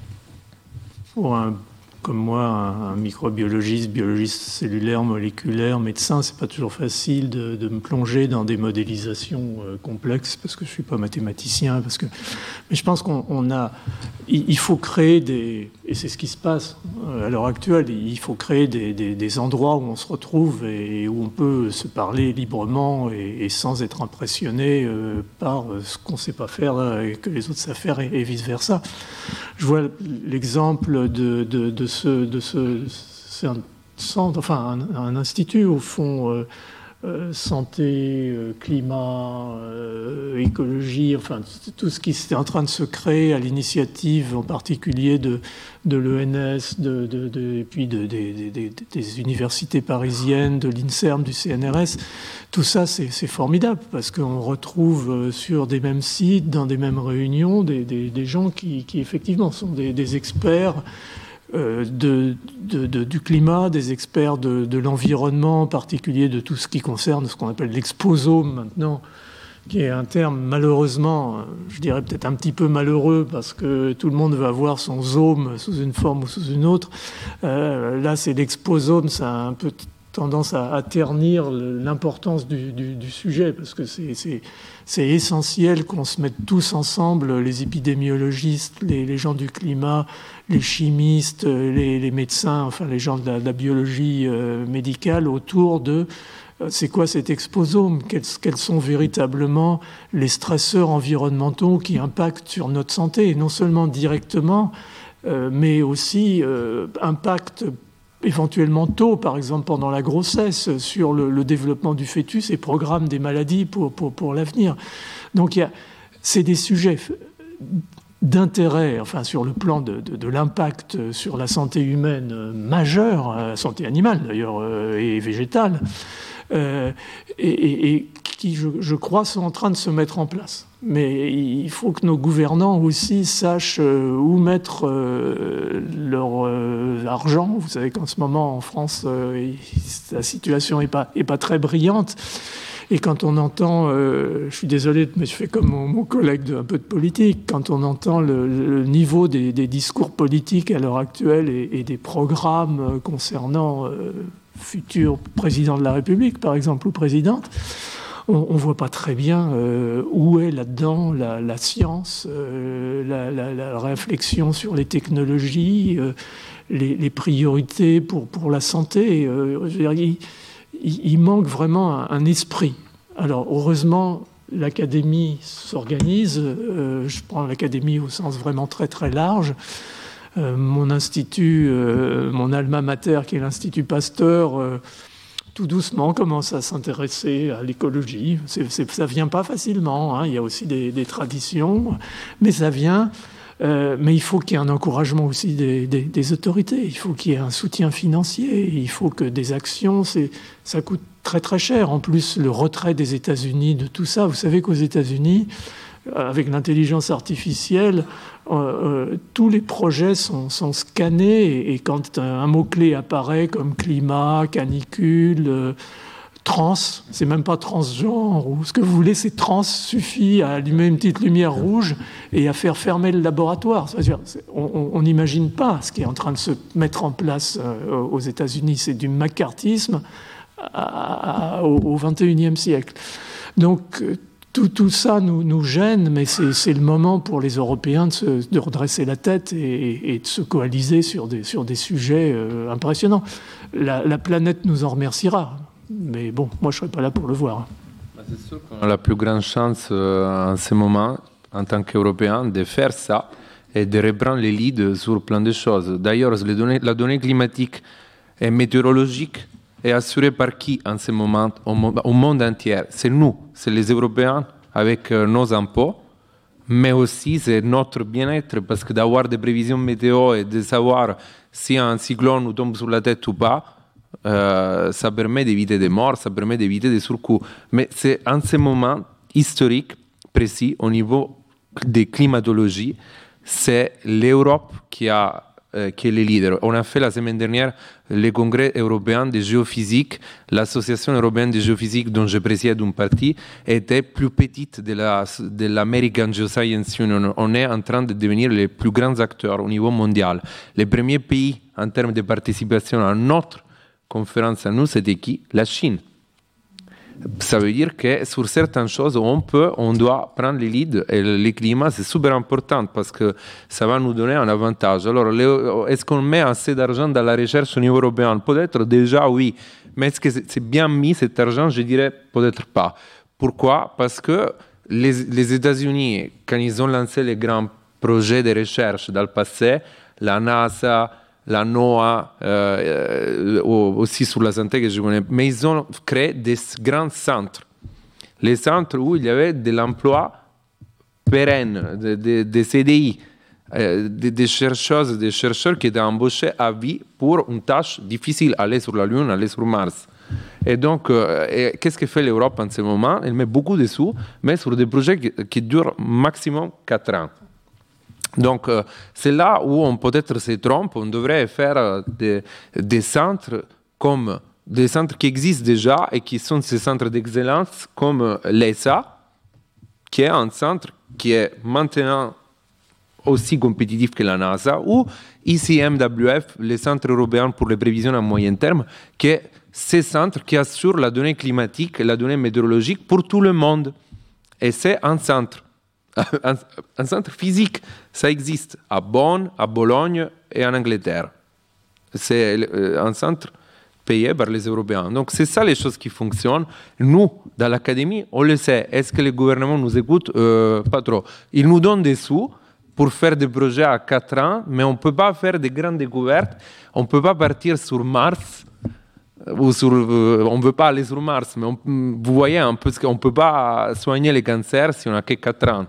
pour un comme moi, un, un microbiologiste, biologiste cellulaire, moléculaire, médecin, c'est pas toujours facile de, de me plonger dans des modélisations euh, complexes parce que je suis pas mathématicien. Parce que, mais je pense qu'on on a, il, il faut créer des, et c'est ce qui se passe euh, à l'heure actuelle. Il faut créer des, des, des endroits où on se retrouve et où on peut se parler librement et, et sans être impressionné euh, par ce qu'on sait pas faire euh, et que les autres savent faire et, et vice versa. Je vois l'exemple de, de, de ce, de ce, c'est un centre, enfin un, un institut au fond, euh, euh, santé, euh, climat, euh, écologie, enfin tout ce qui était en train de se créer à l'initiative en particulier de, de l'E N S, de, de, de, et puis de, de, de, de, des universités parisiennes, de l'INSERM, du C N R S. Tout ça, c'est, c'est formidable parce qu'on retrouve sur des mêmes sites, dans des mêmes réunions, des, des, des gens qui, qui effectivement sont des, des experts euh, de, de, de, du climat, des experts de, de l'environnement, en particulier de tout ce qui concerne ce qu'on appelle l'exposome maintenant, qui est un terme malheureusement, je dirais peut-être un petit peu malheureux parce que tout le monde va avoir son zome sous une forme ou sous une autre. Euh, là, c'est l'exposome, ça a un peu tendance à, à ternir l'importance du, du, du sujet parce que c'est, c'est, c'est essentiel qu'on se mette tous ensemble, les épidémiologistes, les, les gens du climat, les chimistes, les, les médecins, enfin les gens de la, de la biologie euh, médicale autour de euh, c'est quoi cet exposome, quels, quels sont véritablement les stresseurs environnementaux qui impactent sur notre santé, et non seulement directement, euh, mais aussi euh, impactent éventuellement tôt, par exemple pendant la grossesse, sur le, le développement du fœtus et programme des maladies pour, pour, pour l'avenir. Donc il y a, c'est des sujets d'intérêt, enfin sur le plan de, de, de l'impact sur la santé humaine majeur, la santé animale d'ailleurs euh, et végétale, euh, et, et, et qui, je, je crois, sont en train de se mettre en place. Mais il faut que nos gouvernants aussi sachent où mettre leur argent. Vous savez qu'en ce moment, en France, la situation n'est pas, est pas très brillante. Et quand on entend, euh, je suis désolé, mais je fais comme mon, mon collègue de un peu de politique, quand on entend le, le niveau des, des discours politiques à l'heure actuelle et, et des programmes concernant euh, futurs présidents de la République, par exemple, ou présidente, on ne voit pas très bien euh, où est là-dedans la, la science, euh, la, la, la réflexion sur les technologies, euh, les, les priorités pour, pour la santé. Euh, je veux dire, il, il manque vraiment un, un esprit. Alors, heureusement, l'académie s'organise. Euh, je prends l'académie au sens vraiment très, très large. Euh, mon institut, euh, mon alma mater, qui est l'Institut Pasteur, euh, tout doucement commence à s'intéresser à l'écologie. C'est, c'est, ça ne vient pas facilement, hein. Il y a aussi des, des traditions, mais ça vient. Euh, mais il faut qu'il y ait un encouragement aussi des, des, des autorités. Il faut qu'il y ait un soutien financier. Il faut que des actions, c'est, ça coûte très très cher. En plus, le retrait des États-Unis de tout ça. Vous savez qu'aux États-Unis, avec l'intelligence artificielle, euh, euh, tous les projets sont, sont scannés et, et quand un mot-clé apparaît comme climat, canicule, euh, trans, c'est même pas transgenre ou ce que vous voulez, c'est trans suffit à allumer une petite lumière rouge et à faire fermer le laboratoire. C'est-à-dire, on n'imagine pas ce qui est en train de se mettre en place euh, aux États-Unis. C'est du macartisme à, à, au vingt et unième siècle. Donc Tout, tout ça nous, nous gêne, mais c'est, c'est le moment pour les Européens de, se, de redresser la tête et, et de se coaliser sur des, sur des sujets euh, impressionnants. La, la planète nous en remerciera, mais bon, moi je ne serai pas là pour le voir. C'est sûr qu'on a la plus grande chance euh, en ce moment, en tant qu'Européens, de faire ça et de reprendre les leads sur plein de choses. D'ailleurs, les données, la donnée climatique et météorologique est assurée par qui en ce moment au, au monde entier? C'est nous, c'est les Européens avec euh, nos impôts, mais aussi c'est notre bien-être, parce que d'avoir des prévisions météo et de savoir si un cyclone nous tombe sur la tête ou pas, euh, ça permet d'éviter des morts, ça permet d'éviter des surcoûts. Mais c'est en ce moment historique, précis, au niveau des climatologies, c'est l'Europe qui a Euh, qui est le leader. On a fait la semaine dernière le congrès européen de géophysique. L'association européenne de géophysique dont je préside une partie était plus petite de, la, de l'American Geoscience Union. On est en train de devenir les plus grands acteurs au niveau mondial. Les premiers pays en termes de participation à notre conférence à nous, c'était qui? La Chine. Ça veut dire que sur certaines choses, on peut, on doit prendre les leads. Et le climat, c'est super important parce que ça va nous donner un avantage. Alors, est-ce qu'on met assez d'argent dans la recherche au niveau européen? Peut-être déjà oui. Mais est-ce que c'est bien mis cet argent? Je dirais peut-être pas. Pourquoi? Parce que les, les États-Unis, quand ils ont lancé les grands projets de recherche dans le passé, la NASA, la NOAA, euh, euh, aussi sur la santé que je connais, mais ils ont créé des grands centres. Les centres où il y avait de l'emploi pérenne, des de, de C D I, euh, des de chercheuses, des chercheurs qui étaient embauchés à vie pour une tâche difficile, aller sur la Lune, aller sur Mars. Et donc, euh, et qu'est-ce que fait l'Europe en ce moment? Elle met beaucoup de sous, mais sur des projets qui, qui durent maximum quatre ans. Donc, euh, c'est là où on peut-être se trompe. On devrait faire euh, des, des centres comme des centres qui existent déjà et qui sont ces centres d'excellence comme euh, l'E S A, qui est un centre qui est maintenant aussi compétitif que la NASA, ou I C M W F, le Centre européen pour les prévisions à moyen terme, qui est ce centre qui assure la donnée climatique et la donnée météorologique pour tout le monde. Et c'est un centre. Un, un centre physique, ça existe à Bonn, à Bologne et en Angleterre. C'est un centre payé par les Européens. Donc c'est ça les choses qui fonctionnent. Nous, dans l'académie, on le sait. Est-ce que le gouvernement nous écoute? euh, Pas trop. Il nous donne des sous pour faire des projets à quatre ans, mais on ne peut pas faire des grandes découvertes. On ne peut pas partir sur Mars. Ou sur, euh, on ne veut pas aller sur Mars, mais on, vous voyez un peu qu'on ne peut pas soigner les cancers si on n'a que quatre ans.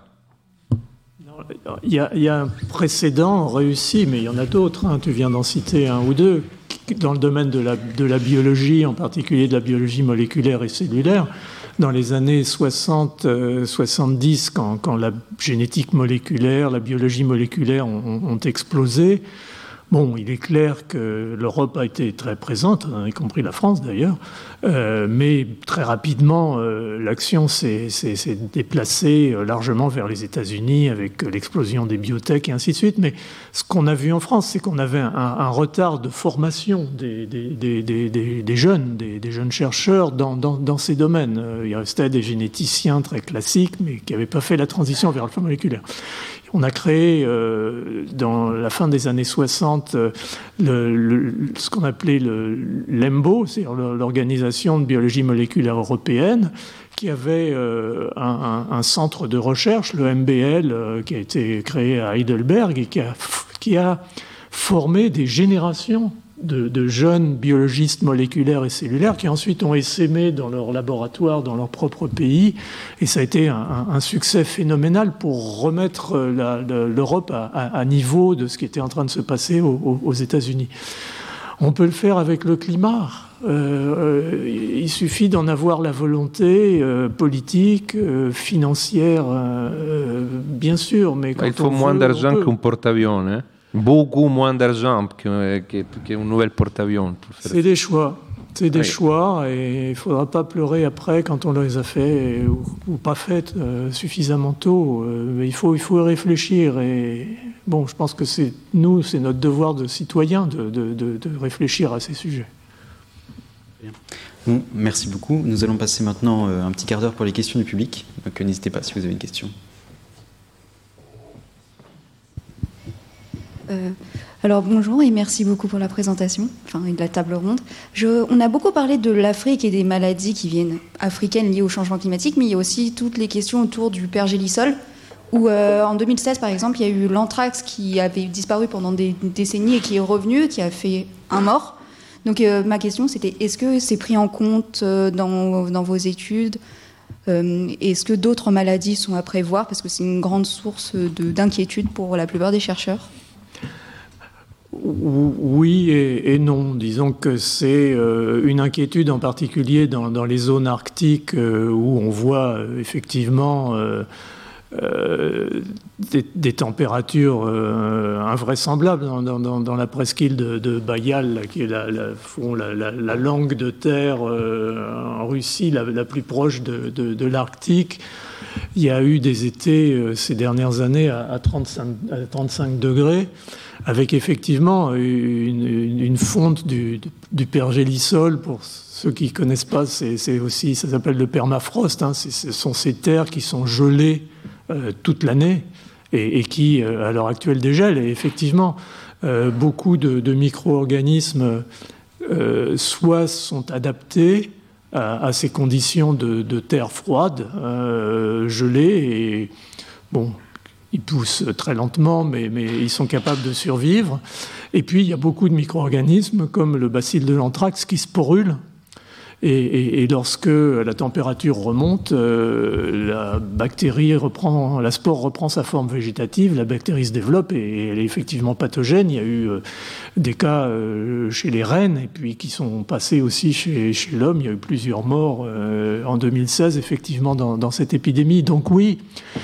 Il y, a, il y a un précédent réussi, mais il y en a d'autres. Hein. Tu viens d'en citer un ou deux. Dans le domaine de la, de la biologie, en particulier de la biologie moléculaire et cellulaire, dans les années soixante soixante-dix, quand, quand la génétique moléculaire, la biologie moléculaire ont, ont explosé, bon, il est clair que l'Europe a été très présente, y compris la France d'ailleurs, euh, mais très rapidement, euh, l'action s'est, s'est, s'est déplacée largement vers les États-Unis avec l'explosion des biotech et ainsi de suite. Mais ce qu'on a vu en France, c'est qu'on avait un, un retard de formation des, des, des, des, des, des jeunes, des, des jeunes chercheurs dans, dans, dans ces domaines. Il restait des généticiens très classiques, mais qui n'avaient pas fait la transition vers le moléculaire. On a créé, euh, dans la fin des années soixante, euh, le, le, ce qu'on appelait le, l'EMBO, c'est-à-dire l'Organisation de biologie moléculaire européenne, qui avait euh, un, un, un centre de recherche, le M B L, euh, qui a été créé à Heidelberg et qui a, qui a formé des générations de, de jeunes biologistes moléculaires et cellulaires qui ensuite ont essaimé dans leur laboratoire, dans leur propre pays. Et ça a été un, un, un succès phénoménal pour remettre la, la, l'Europe à, à, à niveau de ce qui était en train de se passer aux, aux États-Unis. On peut le faire avec le climat. Euh, il suffit d'en avoir la volonté euh, politique, euh, financière, euh, bien sûr. Mais quand il faut on moins veut, d'argent qu'un porte-avions, hein? Beaucoup moins d'argent qu'une nouvelle porte-avions. C'est des choix. C'est des oui. choix et il ne faudra pas pleurer après quand on les a faits ou, ou pas faits euh, suffisamment tôt. Euh, mais il faut, il faut y réfléchir. Et bon, je pense que c'est nous, c'est notre devoir de citoyen de, de, de, de réfléchir à ces sujets. Bien. Bon, merci beaucoup. Nous allons passer maintenant euh, un petit quart d'heure pour les questions du public. Donc euh, n'hésitez pas si vous avez une question. Euh, alors bonjour et merci beaucoup pour la présentation, enfin et de la table ronde. Je, on a beaucoup parlé de l'Afrique et des maladies qui viennent africaines liées au changement climatique, mais il y a aussi toutes les questions autour du pergélisol, où euh, en deux mille seize par exemple, il y a eu l'anthrax qui avait disparu pendant des décennies et qui est revenu, qui a fait un mort. Donc euh, ma question c'était, est-ce que c'est pris en compte euh, dans, dans vos études? euh, Est-ce que d'autres maladies sont à prévoir? Parce que c'est une grande source de, d'inquiétude pour la plupart des chercheurs. Oui et, et non. Disons que c'est euh, une inquiétude en particulier dans, dans les zones arctiques euh, où on voit euh, effectivement euh, euh, des, des températures euh, invraisemblables dans, dans, dans la presqu'île de, de Bayal, là, qui est la, la, la, la, la langue de terre euh, en Russie la, la plus proche de, de, de l'Arctique. Il y a eu des étés euh, ces dernières années à, à, trente-cinq, à trente-cinq degrés, avec effectivement une, une, une fonte du, du pergélisol. Pour ceux qui ne connaissent pas, c'est, c'est aussi, ça s'appelle le permafrost. Hein, c'est, ce sont ces terres qui sont gelées euh, toute l'année et, et qui, euh, à l'heure actuelle, dégèlent. Et effectivement, euh, beaucoup de, de micro-organismes euh, soit sont adaptés à, à ces conditions de, de terre froide, euh, gelée, et bon, ils poussent très lentement, mais, mais ils sont capables de survivre. Et puis, il y a beaucoup de micro-organismes, comme le bacille de l'anthrax, qui sporulent. Et, et, et lorsque la température remonte, euh, la bactérie reprend, la spore reprend sa forme végétative, la bactérie se développe et elle est effectivement pathogène. Il y a eu euh, des cas euh, chez les rennes et puis qui sont passés aussi chez, chez l'homme. Il y a eu plusieurs morts euh, en deux mille seize, effectivement, dans, dans cette épidémie. Donc oui,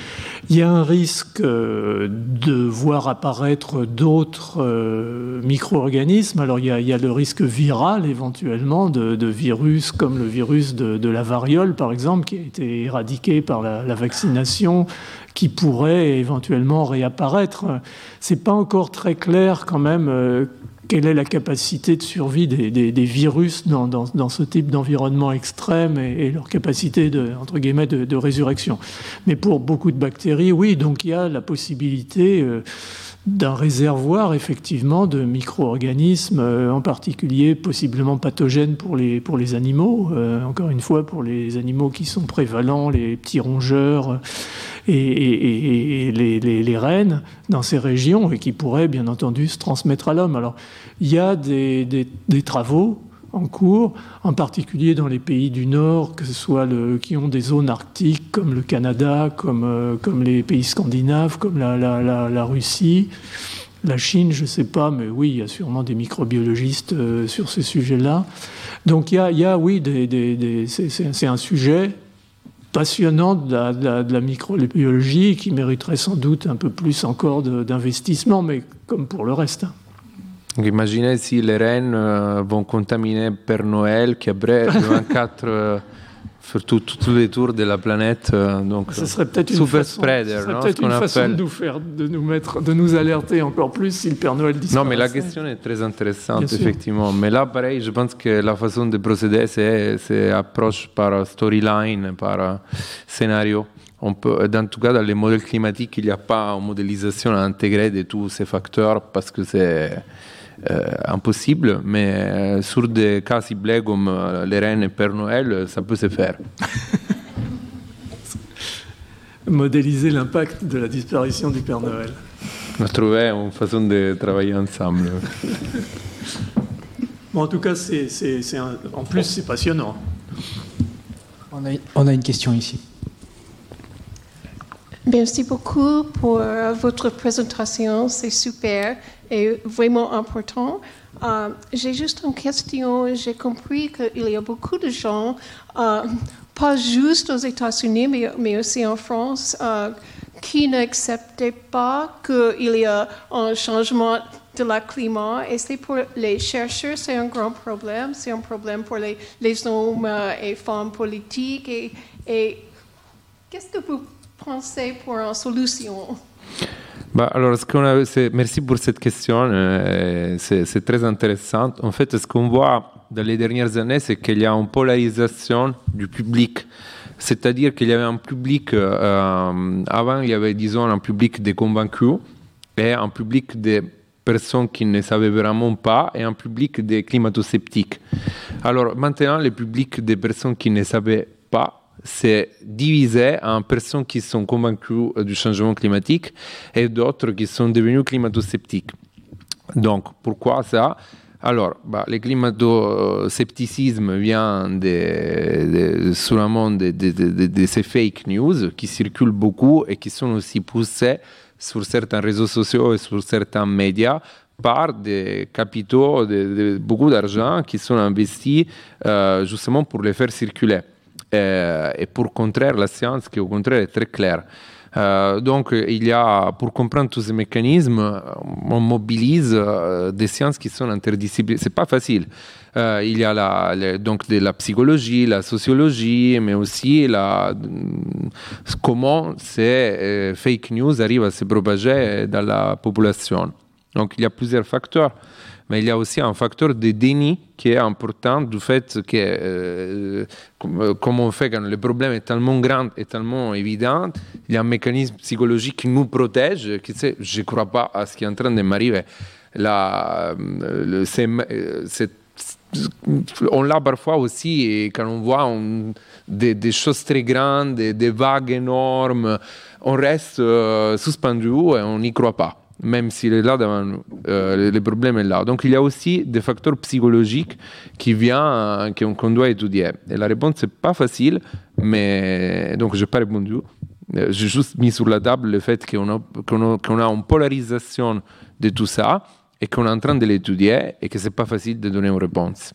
il y a un risque euh, de voir apparaître d'autres euh, micro-organismes. Alors il y, a, il y a le risque viral éventuellement de, de virus comme le virus de, de la variole par exemple, qui a été éradiqué par la, la vaccination, qui pourrait éventuellement réapparaître. C'est pas encore très clair quand même euh, quelle est la capacité de survie des, des, des virus dans, dans, dans ce type d'environnement extrême et, et leur capacité de, entre guillemets, de, de résurrection. Mais pour beaucoup de bactéries, oui, donc il y a la possibilité euh, d'un réservoir effectivement de micro-organismes, euh, en particulier possiblement pathogènes pour les, pour les animaux, euh, encore une fois pour les animaux qui sont prévalents, les petits rongeurs et, et, et, et les, les, les rennes dans ces régions, et qui pourraient bien entendu se transmettre à l'homme. Alors il y a des, des, des travaux en cours, en particulier dans les pays du Nord, que ce soit le, qui ont des zones arctiques comme le Canada, comme, euh, comme les pays scandinaves, comme la, la, la, la Russie, la Chine, je ne sais pas, mais oui, il y a sûrement des microbiologistes euh, sur ce sujet-là. Donc il y a, il y a oui, des, des, des, c'est, c'est, c'est un sujet passionnant de la, de la, de la microbiologie qui mériterait sans doute un peu plus encore de, d'investissement, mais comme pour le reste. Donc, imaginez si les rennes euh, vont contaminer Père Noël, qui après le vingt-quatre euh, fait tout, tout, tous les tours de la planète. Euh, donc, ce serait peut-être super une façon, spreader, ce serait non, peut-être une façon appelle... de nous faire, de nous mettre, de nous alerter encore plus si le Père Noël disparaît. Non, mais la question est très intéressante, effectivement. Mais là, pareil, je pense que la façon de procéder, c'est, c'est approche par storyline, par scénario. On peut, dans tout cas, dans les modèles climatiques, il n'y a pas une modélisation intégrée de tous ces facteurs parce que c'est euh, impossible. Mais euh, sur des cas ciblés comme euh, les rennes et Père Noël, ça peut se faire. Modéliser l'impact de la disparition du Père Noël. On a trouvé une façon de travailler ensemble. Bon, en tout cas, c'est, c'est, c'est un... en plus, c'est passionnant. On a, on a une question ici. Merci beaucoup pour votre présentation, c'est super et vraiment important. Euh, j'ai juste une question, j'ai compris qu'il y a beaucoup de gens, euh, pas juste aux États-Unis, mais, mais aussi en France, euh, qui n'acceptaient pas qu'il y a un changement de la climat. Et c'est pour les chercheurs, c'est un grand problème. C'est un problème pour les, les hommes et femmes politiques. Et, et qu'est-ce que vous pensez pour une solution? Bah, alors, ce qu'on a, c'est, merci pour cette question, euh, c'est, c'est très intéressant. En fait, ce qu'on voit dans les dernières années, c'est qu'il y a une polarisation du public. C'est-à-dire qu'il y avait un public, euh, avant il y avait, disons, un public des convaincus et un public des personnes qui ne savaient vraiment pas et un public des climato-sceptiques. Alors maintenant, le public des personnes qui ne savaient pas, c'est divisé en personnes qui sont convaincues du changement climatique et d'autres qui sont devenues climato-sceptiques. Donc, pourquoi ça ? Alors, bah, le climato-scepticisme vient de, de, sûrement de, de, de, de ces fake news qui circulent beaucoup et qui sont aussi poussées sur certains réseaux sociaux et sur certains médias par des capitaux, de, de, beaucoup d'argent qui sont investis euh, justement pour les faire circuler. Et, et pour contrer la science qui au contraire est très claire. Euh, donc, il y a, pour comprendre tous ces mécanismes, on mobilise euh, des sciences qui sont interdisciplinaires. C'est pas facile. Euh, il y a la, la, donc de la psychologie, la sociologie, mais aussi la, comment ces euh, fake news arrivent à se propager dans la population. Donc, il y a plusieurs facteurs. Mais il y a aussi un facteur de déni qui est important du fait que, euh, comme, comme on fait quand le problème est tellement grand et tellement évident, il y a un mécanisme psychologique qui nous protège, qui c'est, je ne crois pas à ce qui est en train de m'arriver. Là, le, c'est, c'est, on l'a parfois aussi, et quand on voit on, des, des choses très grandes, des, des vagues énormes, on reste euh, suspendu et on n'y croit pas. Même s'il est là devant nous, euh, le problème est là. Donc il y a aussi des facteurs psychologiques qui viennent, euh, qu'on doit étudier. Et la réponse, c'est pas facile, mais donc je n'ai pas répondu. J'ai juste mis sur la table le fait qu'on a, qu'on a, qu'on a une polarisation de tout ça et qu'on est en train de l'étudier et que ce n'est pas facile de donner une réponse.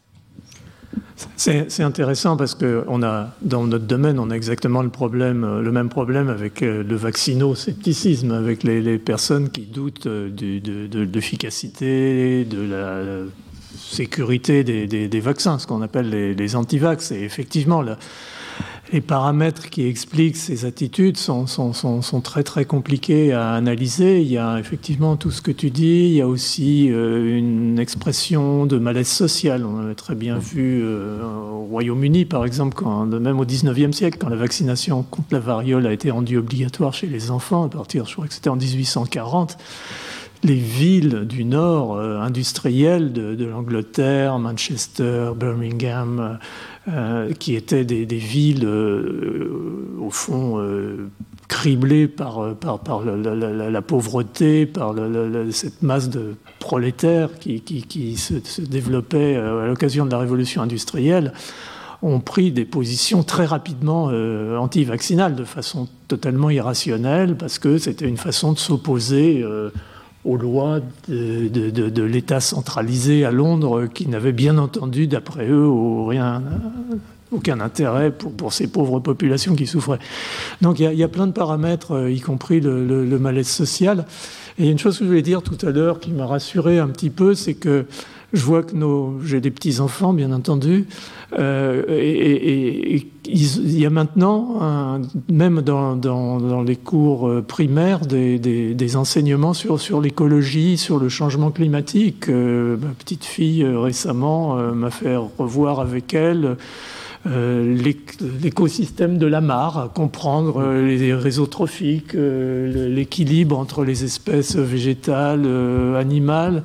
C'est, c'est intéressant parce que on a, dans notre domaine, on a exactement le problème, le même problème avec le vaccino-scepticisme, avec les, les personnes qui doutent du, de, de, de l'efficacité, de la sécurité des, des, des vaccins, ce qu'on appelle les, les anti-vax. Et effectivement, là, les paramètres qui expliquent ces attitudes sont, sont, sont, sont très très compliqués à analyser. Il y a effectivement tout ce que tu dis, il y a aussi euh, une expression de malaise social. On avait très bien vu euh, au Royaume-Uni, par exemple, quand, même au dix-neuvième siècle, quand la vaccination contre la variole a été rendue obligatoire chez les enfants, à partir, je crois que c'était en dix-huit cent quarante, les villes du nord euh, industrielles de, de l'Angleterre, Manchester, Birmingham, euh, qui étaient des, des villes, euh, au fond, euh, criblées par, par, par la, la, la, la pauvreté, par la, la, cette masse de prolétaires qui, qui, qui se, se développait à l'occasion de la révolution industrielle, ont pris des positions très rapidement euh, anti-vaccinales, de façon totalement irrationnelle, parce que c'était une façon de s'opposer euh, aux lois de, de, de, de l'État centralisé à Londres, qui n'avait bien entendu, d'après eux, rien, aucun intérêt pour, pour ces pauvres populations qui souffraient. Donc il y a, il y a plein de paramètres, y compris le, le, le malaise social. Et il y a une chose que je voulais dire tout à l'heure qui m'a rassuré un petit peu, c'est que je vois que nos, j'ai des petits-enfants, bien entendu, euh, et, et, et il y a maintenant, un, même dans, dans, dans les cours primaires, des, des, des enseignements sur, sur l'écologie, sur le changement climatique. Euh, ma petite fille, euh, récemment, euh, m'a fait revoir avec elle euh, l'écosystème de la mare, comprendre euh, les réseaux trophiques, euh, l'équilibre entre les espèces végétales, euh, animales.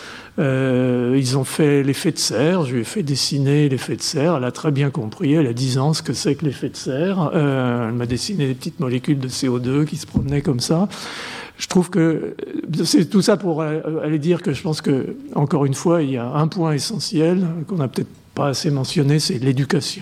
Euh, ils ont fait l'effet de serre, je lui ai fait dessiner l'effet de serre, elle a très bien compris, elle a dix ans ce que c'est que l'effet de serre, euh, elle m'a dessiné des petites molécules de C O deux qui se promenaient comme ça. Je trouve que c'est tout ça pour aller dire que je pense que, encore une fois, il y a un point essentiel qu'on n'a peut-être pas assez mentionné, c'est l'éducation.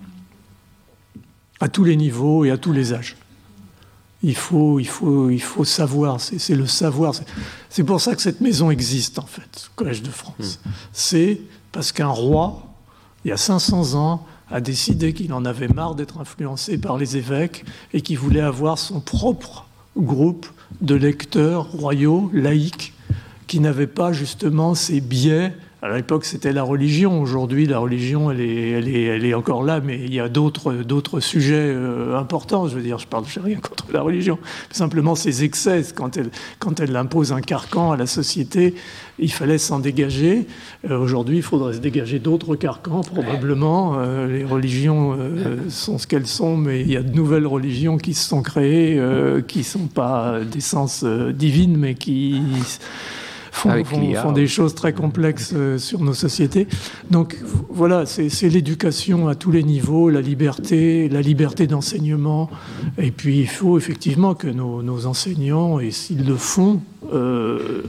À tous les niveaux et à tous les âges. Il faut, il faut, il faut savoir, c'est, c'est le savoir. C'est, c'est pour ça que cette maison existe, en fait, le Collège de France. Mmh. C'est parce qu'un roi, il y a cinq cents ans, a décidé qu'il en avait marre d'être influencé par les évêques et qu'il voulait avoir son propre groupe de lecteurs royaux, laïcs, qui n'avaient pas justement ces biais. À l'époque, c'était la religion. Aujourd'hui, la religion, elle est, elle est, elle est encore là, mais il y a d'autres, d'autres sujets euh, importants. Je veux dire, je parle, je n'ai rien contre la religion. Simplement, ces excès, quand elle, quand elle impose un carcan à la société, il fallait s'en dégager. Euh, aujourd'hui, il faudrait se dégager d'autres carcans, probablement. Euh, les religions euh, sont ce qu'elles sont, mais il y a de nouvelles religions qui se sont créées, euh, qui ne sont pas d'essence euh, divine, mais qui... Font, font, font des choses très complexes euh, sur nos sociétés. Donc voilà, c'est, c'est l'éducation à tous les niveaux, la liberté, la liberté d'enseignement. Et puis il faut effectivement que nos, nos enseignants, et s'ils le font, euh,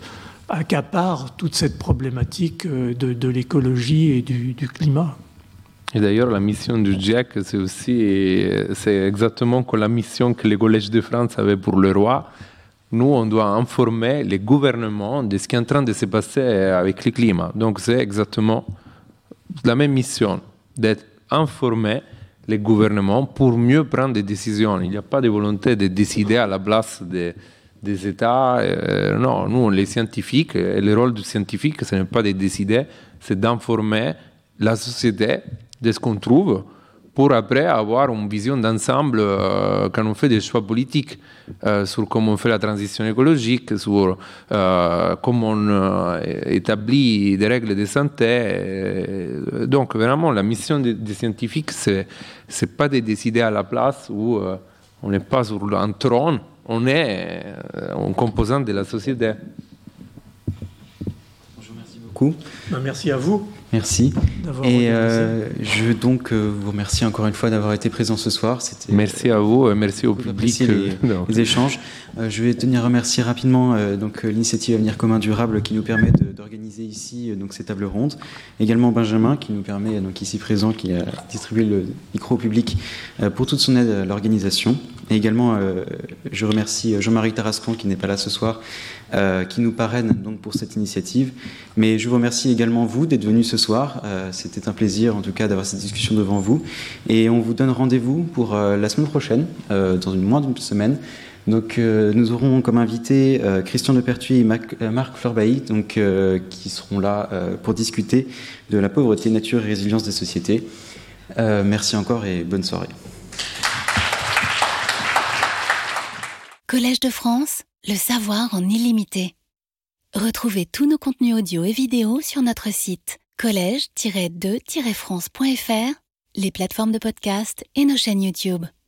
accapare toute cette problématique de, de l'écologie et du, du climat. Et d'ailleurs, la mission du GIEC, c'est aussi, c'est exactement comme la mission que le Collège de France avait pour le roi. Nous, on doit informer les gouvernements de ce qui est en train de se passer avec le climat. Donc, c'est exactement la même mission, d'être informé les gouvernements pour mieux prendre des décisions. Il n'y a pas de volonté de décider à la place des, des États. Euh, non, nous, les scientifiques, et le rôle du scientifique, ce n'est pas de décider, c'est d'informer la société de ce qu'on trouve pour après avoir une vision d'ensemble euh, quand on fait des choix politiques euh, sur comment on fait la transition écologique, sur euh, comment on euh, établit des règles de santé. Et donc vraiment, la mission des, des scientifiques, c'est c'est pas de décider à la place où euh, on n'est pas sur un trône, on est euh, un composant de la société. Je vous remercie beaucoup. Merci à vous. Merci. Et euh, je veux donc euh, vous remercier encore une fois d'avoir été présent ce soir. C'était, merci à vous et merci au public. Les, les échanges. Euh, je vais tenir à remercier rapidement euh, donc, l'initiative Avenir commun durable qui nous permet de, d'organiser ici euh, donc, ces tables rondes. Également Benjamin qui nous permet, donc, ici présent, qui a distribué le micro au public euh, pour toute son aide à l'organisation. Et également, euh, je remercie Jean-Marie Tarascon qui n'est pas là ce soir, euh, qui nous parraine donc, pour cette initiative. Mais je vous remercie également vous d'être venus ce soir. Euh, c'était un plaisir en tout cas d'avoir cette discussion devant vous. Et on vous donne rendez-vous pour euh, la semaine prochaine, euh, dans une moins d'une semaine. Donc euh, nous aurons comme invités euh, Christian Depertuis et Marc, euh, Marc Florbailly, donc, euh, qui seront là euh, pour discuter de la pauvreté, nature et résilience des sociétés. Euh, merci encore et bonne soirée. Collège de France, le savoir en illimité. Retrouvez tous nos contenus audio et vidéo sur notre site collège tiret de tiret france point f r, les plateformes de podcast et nos chaînes YouTube.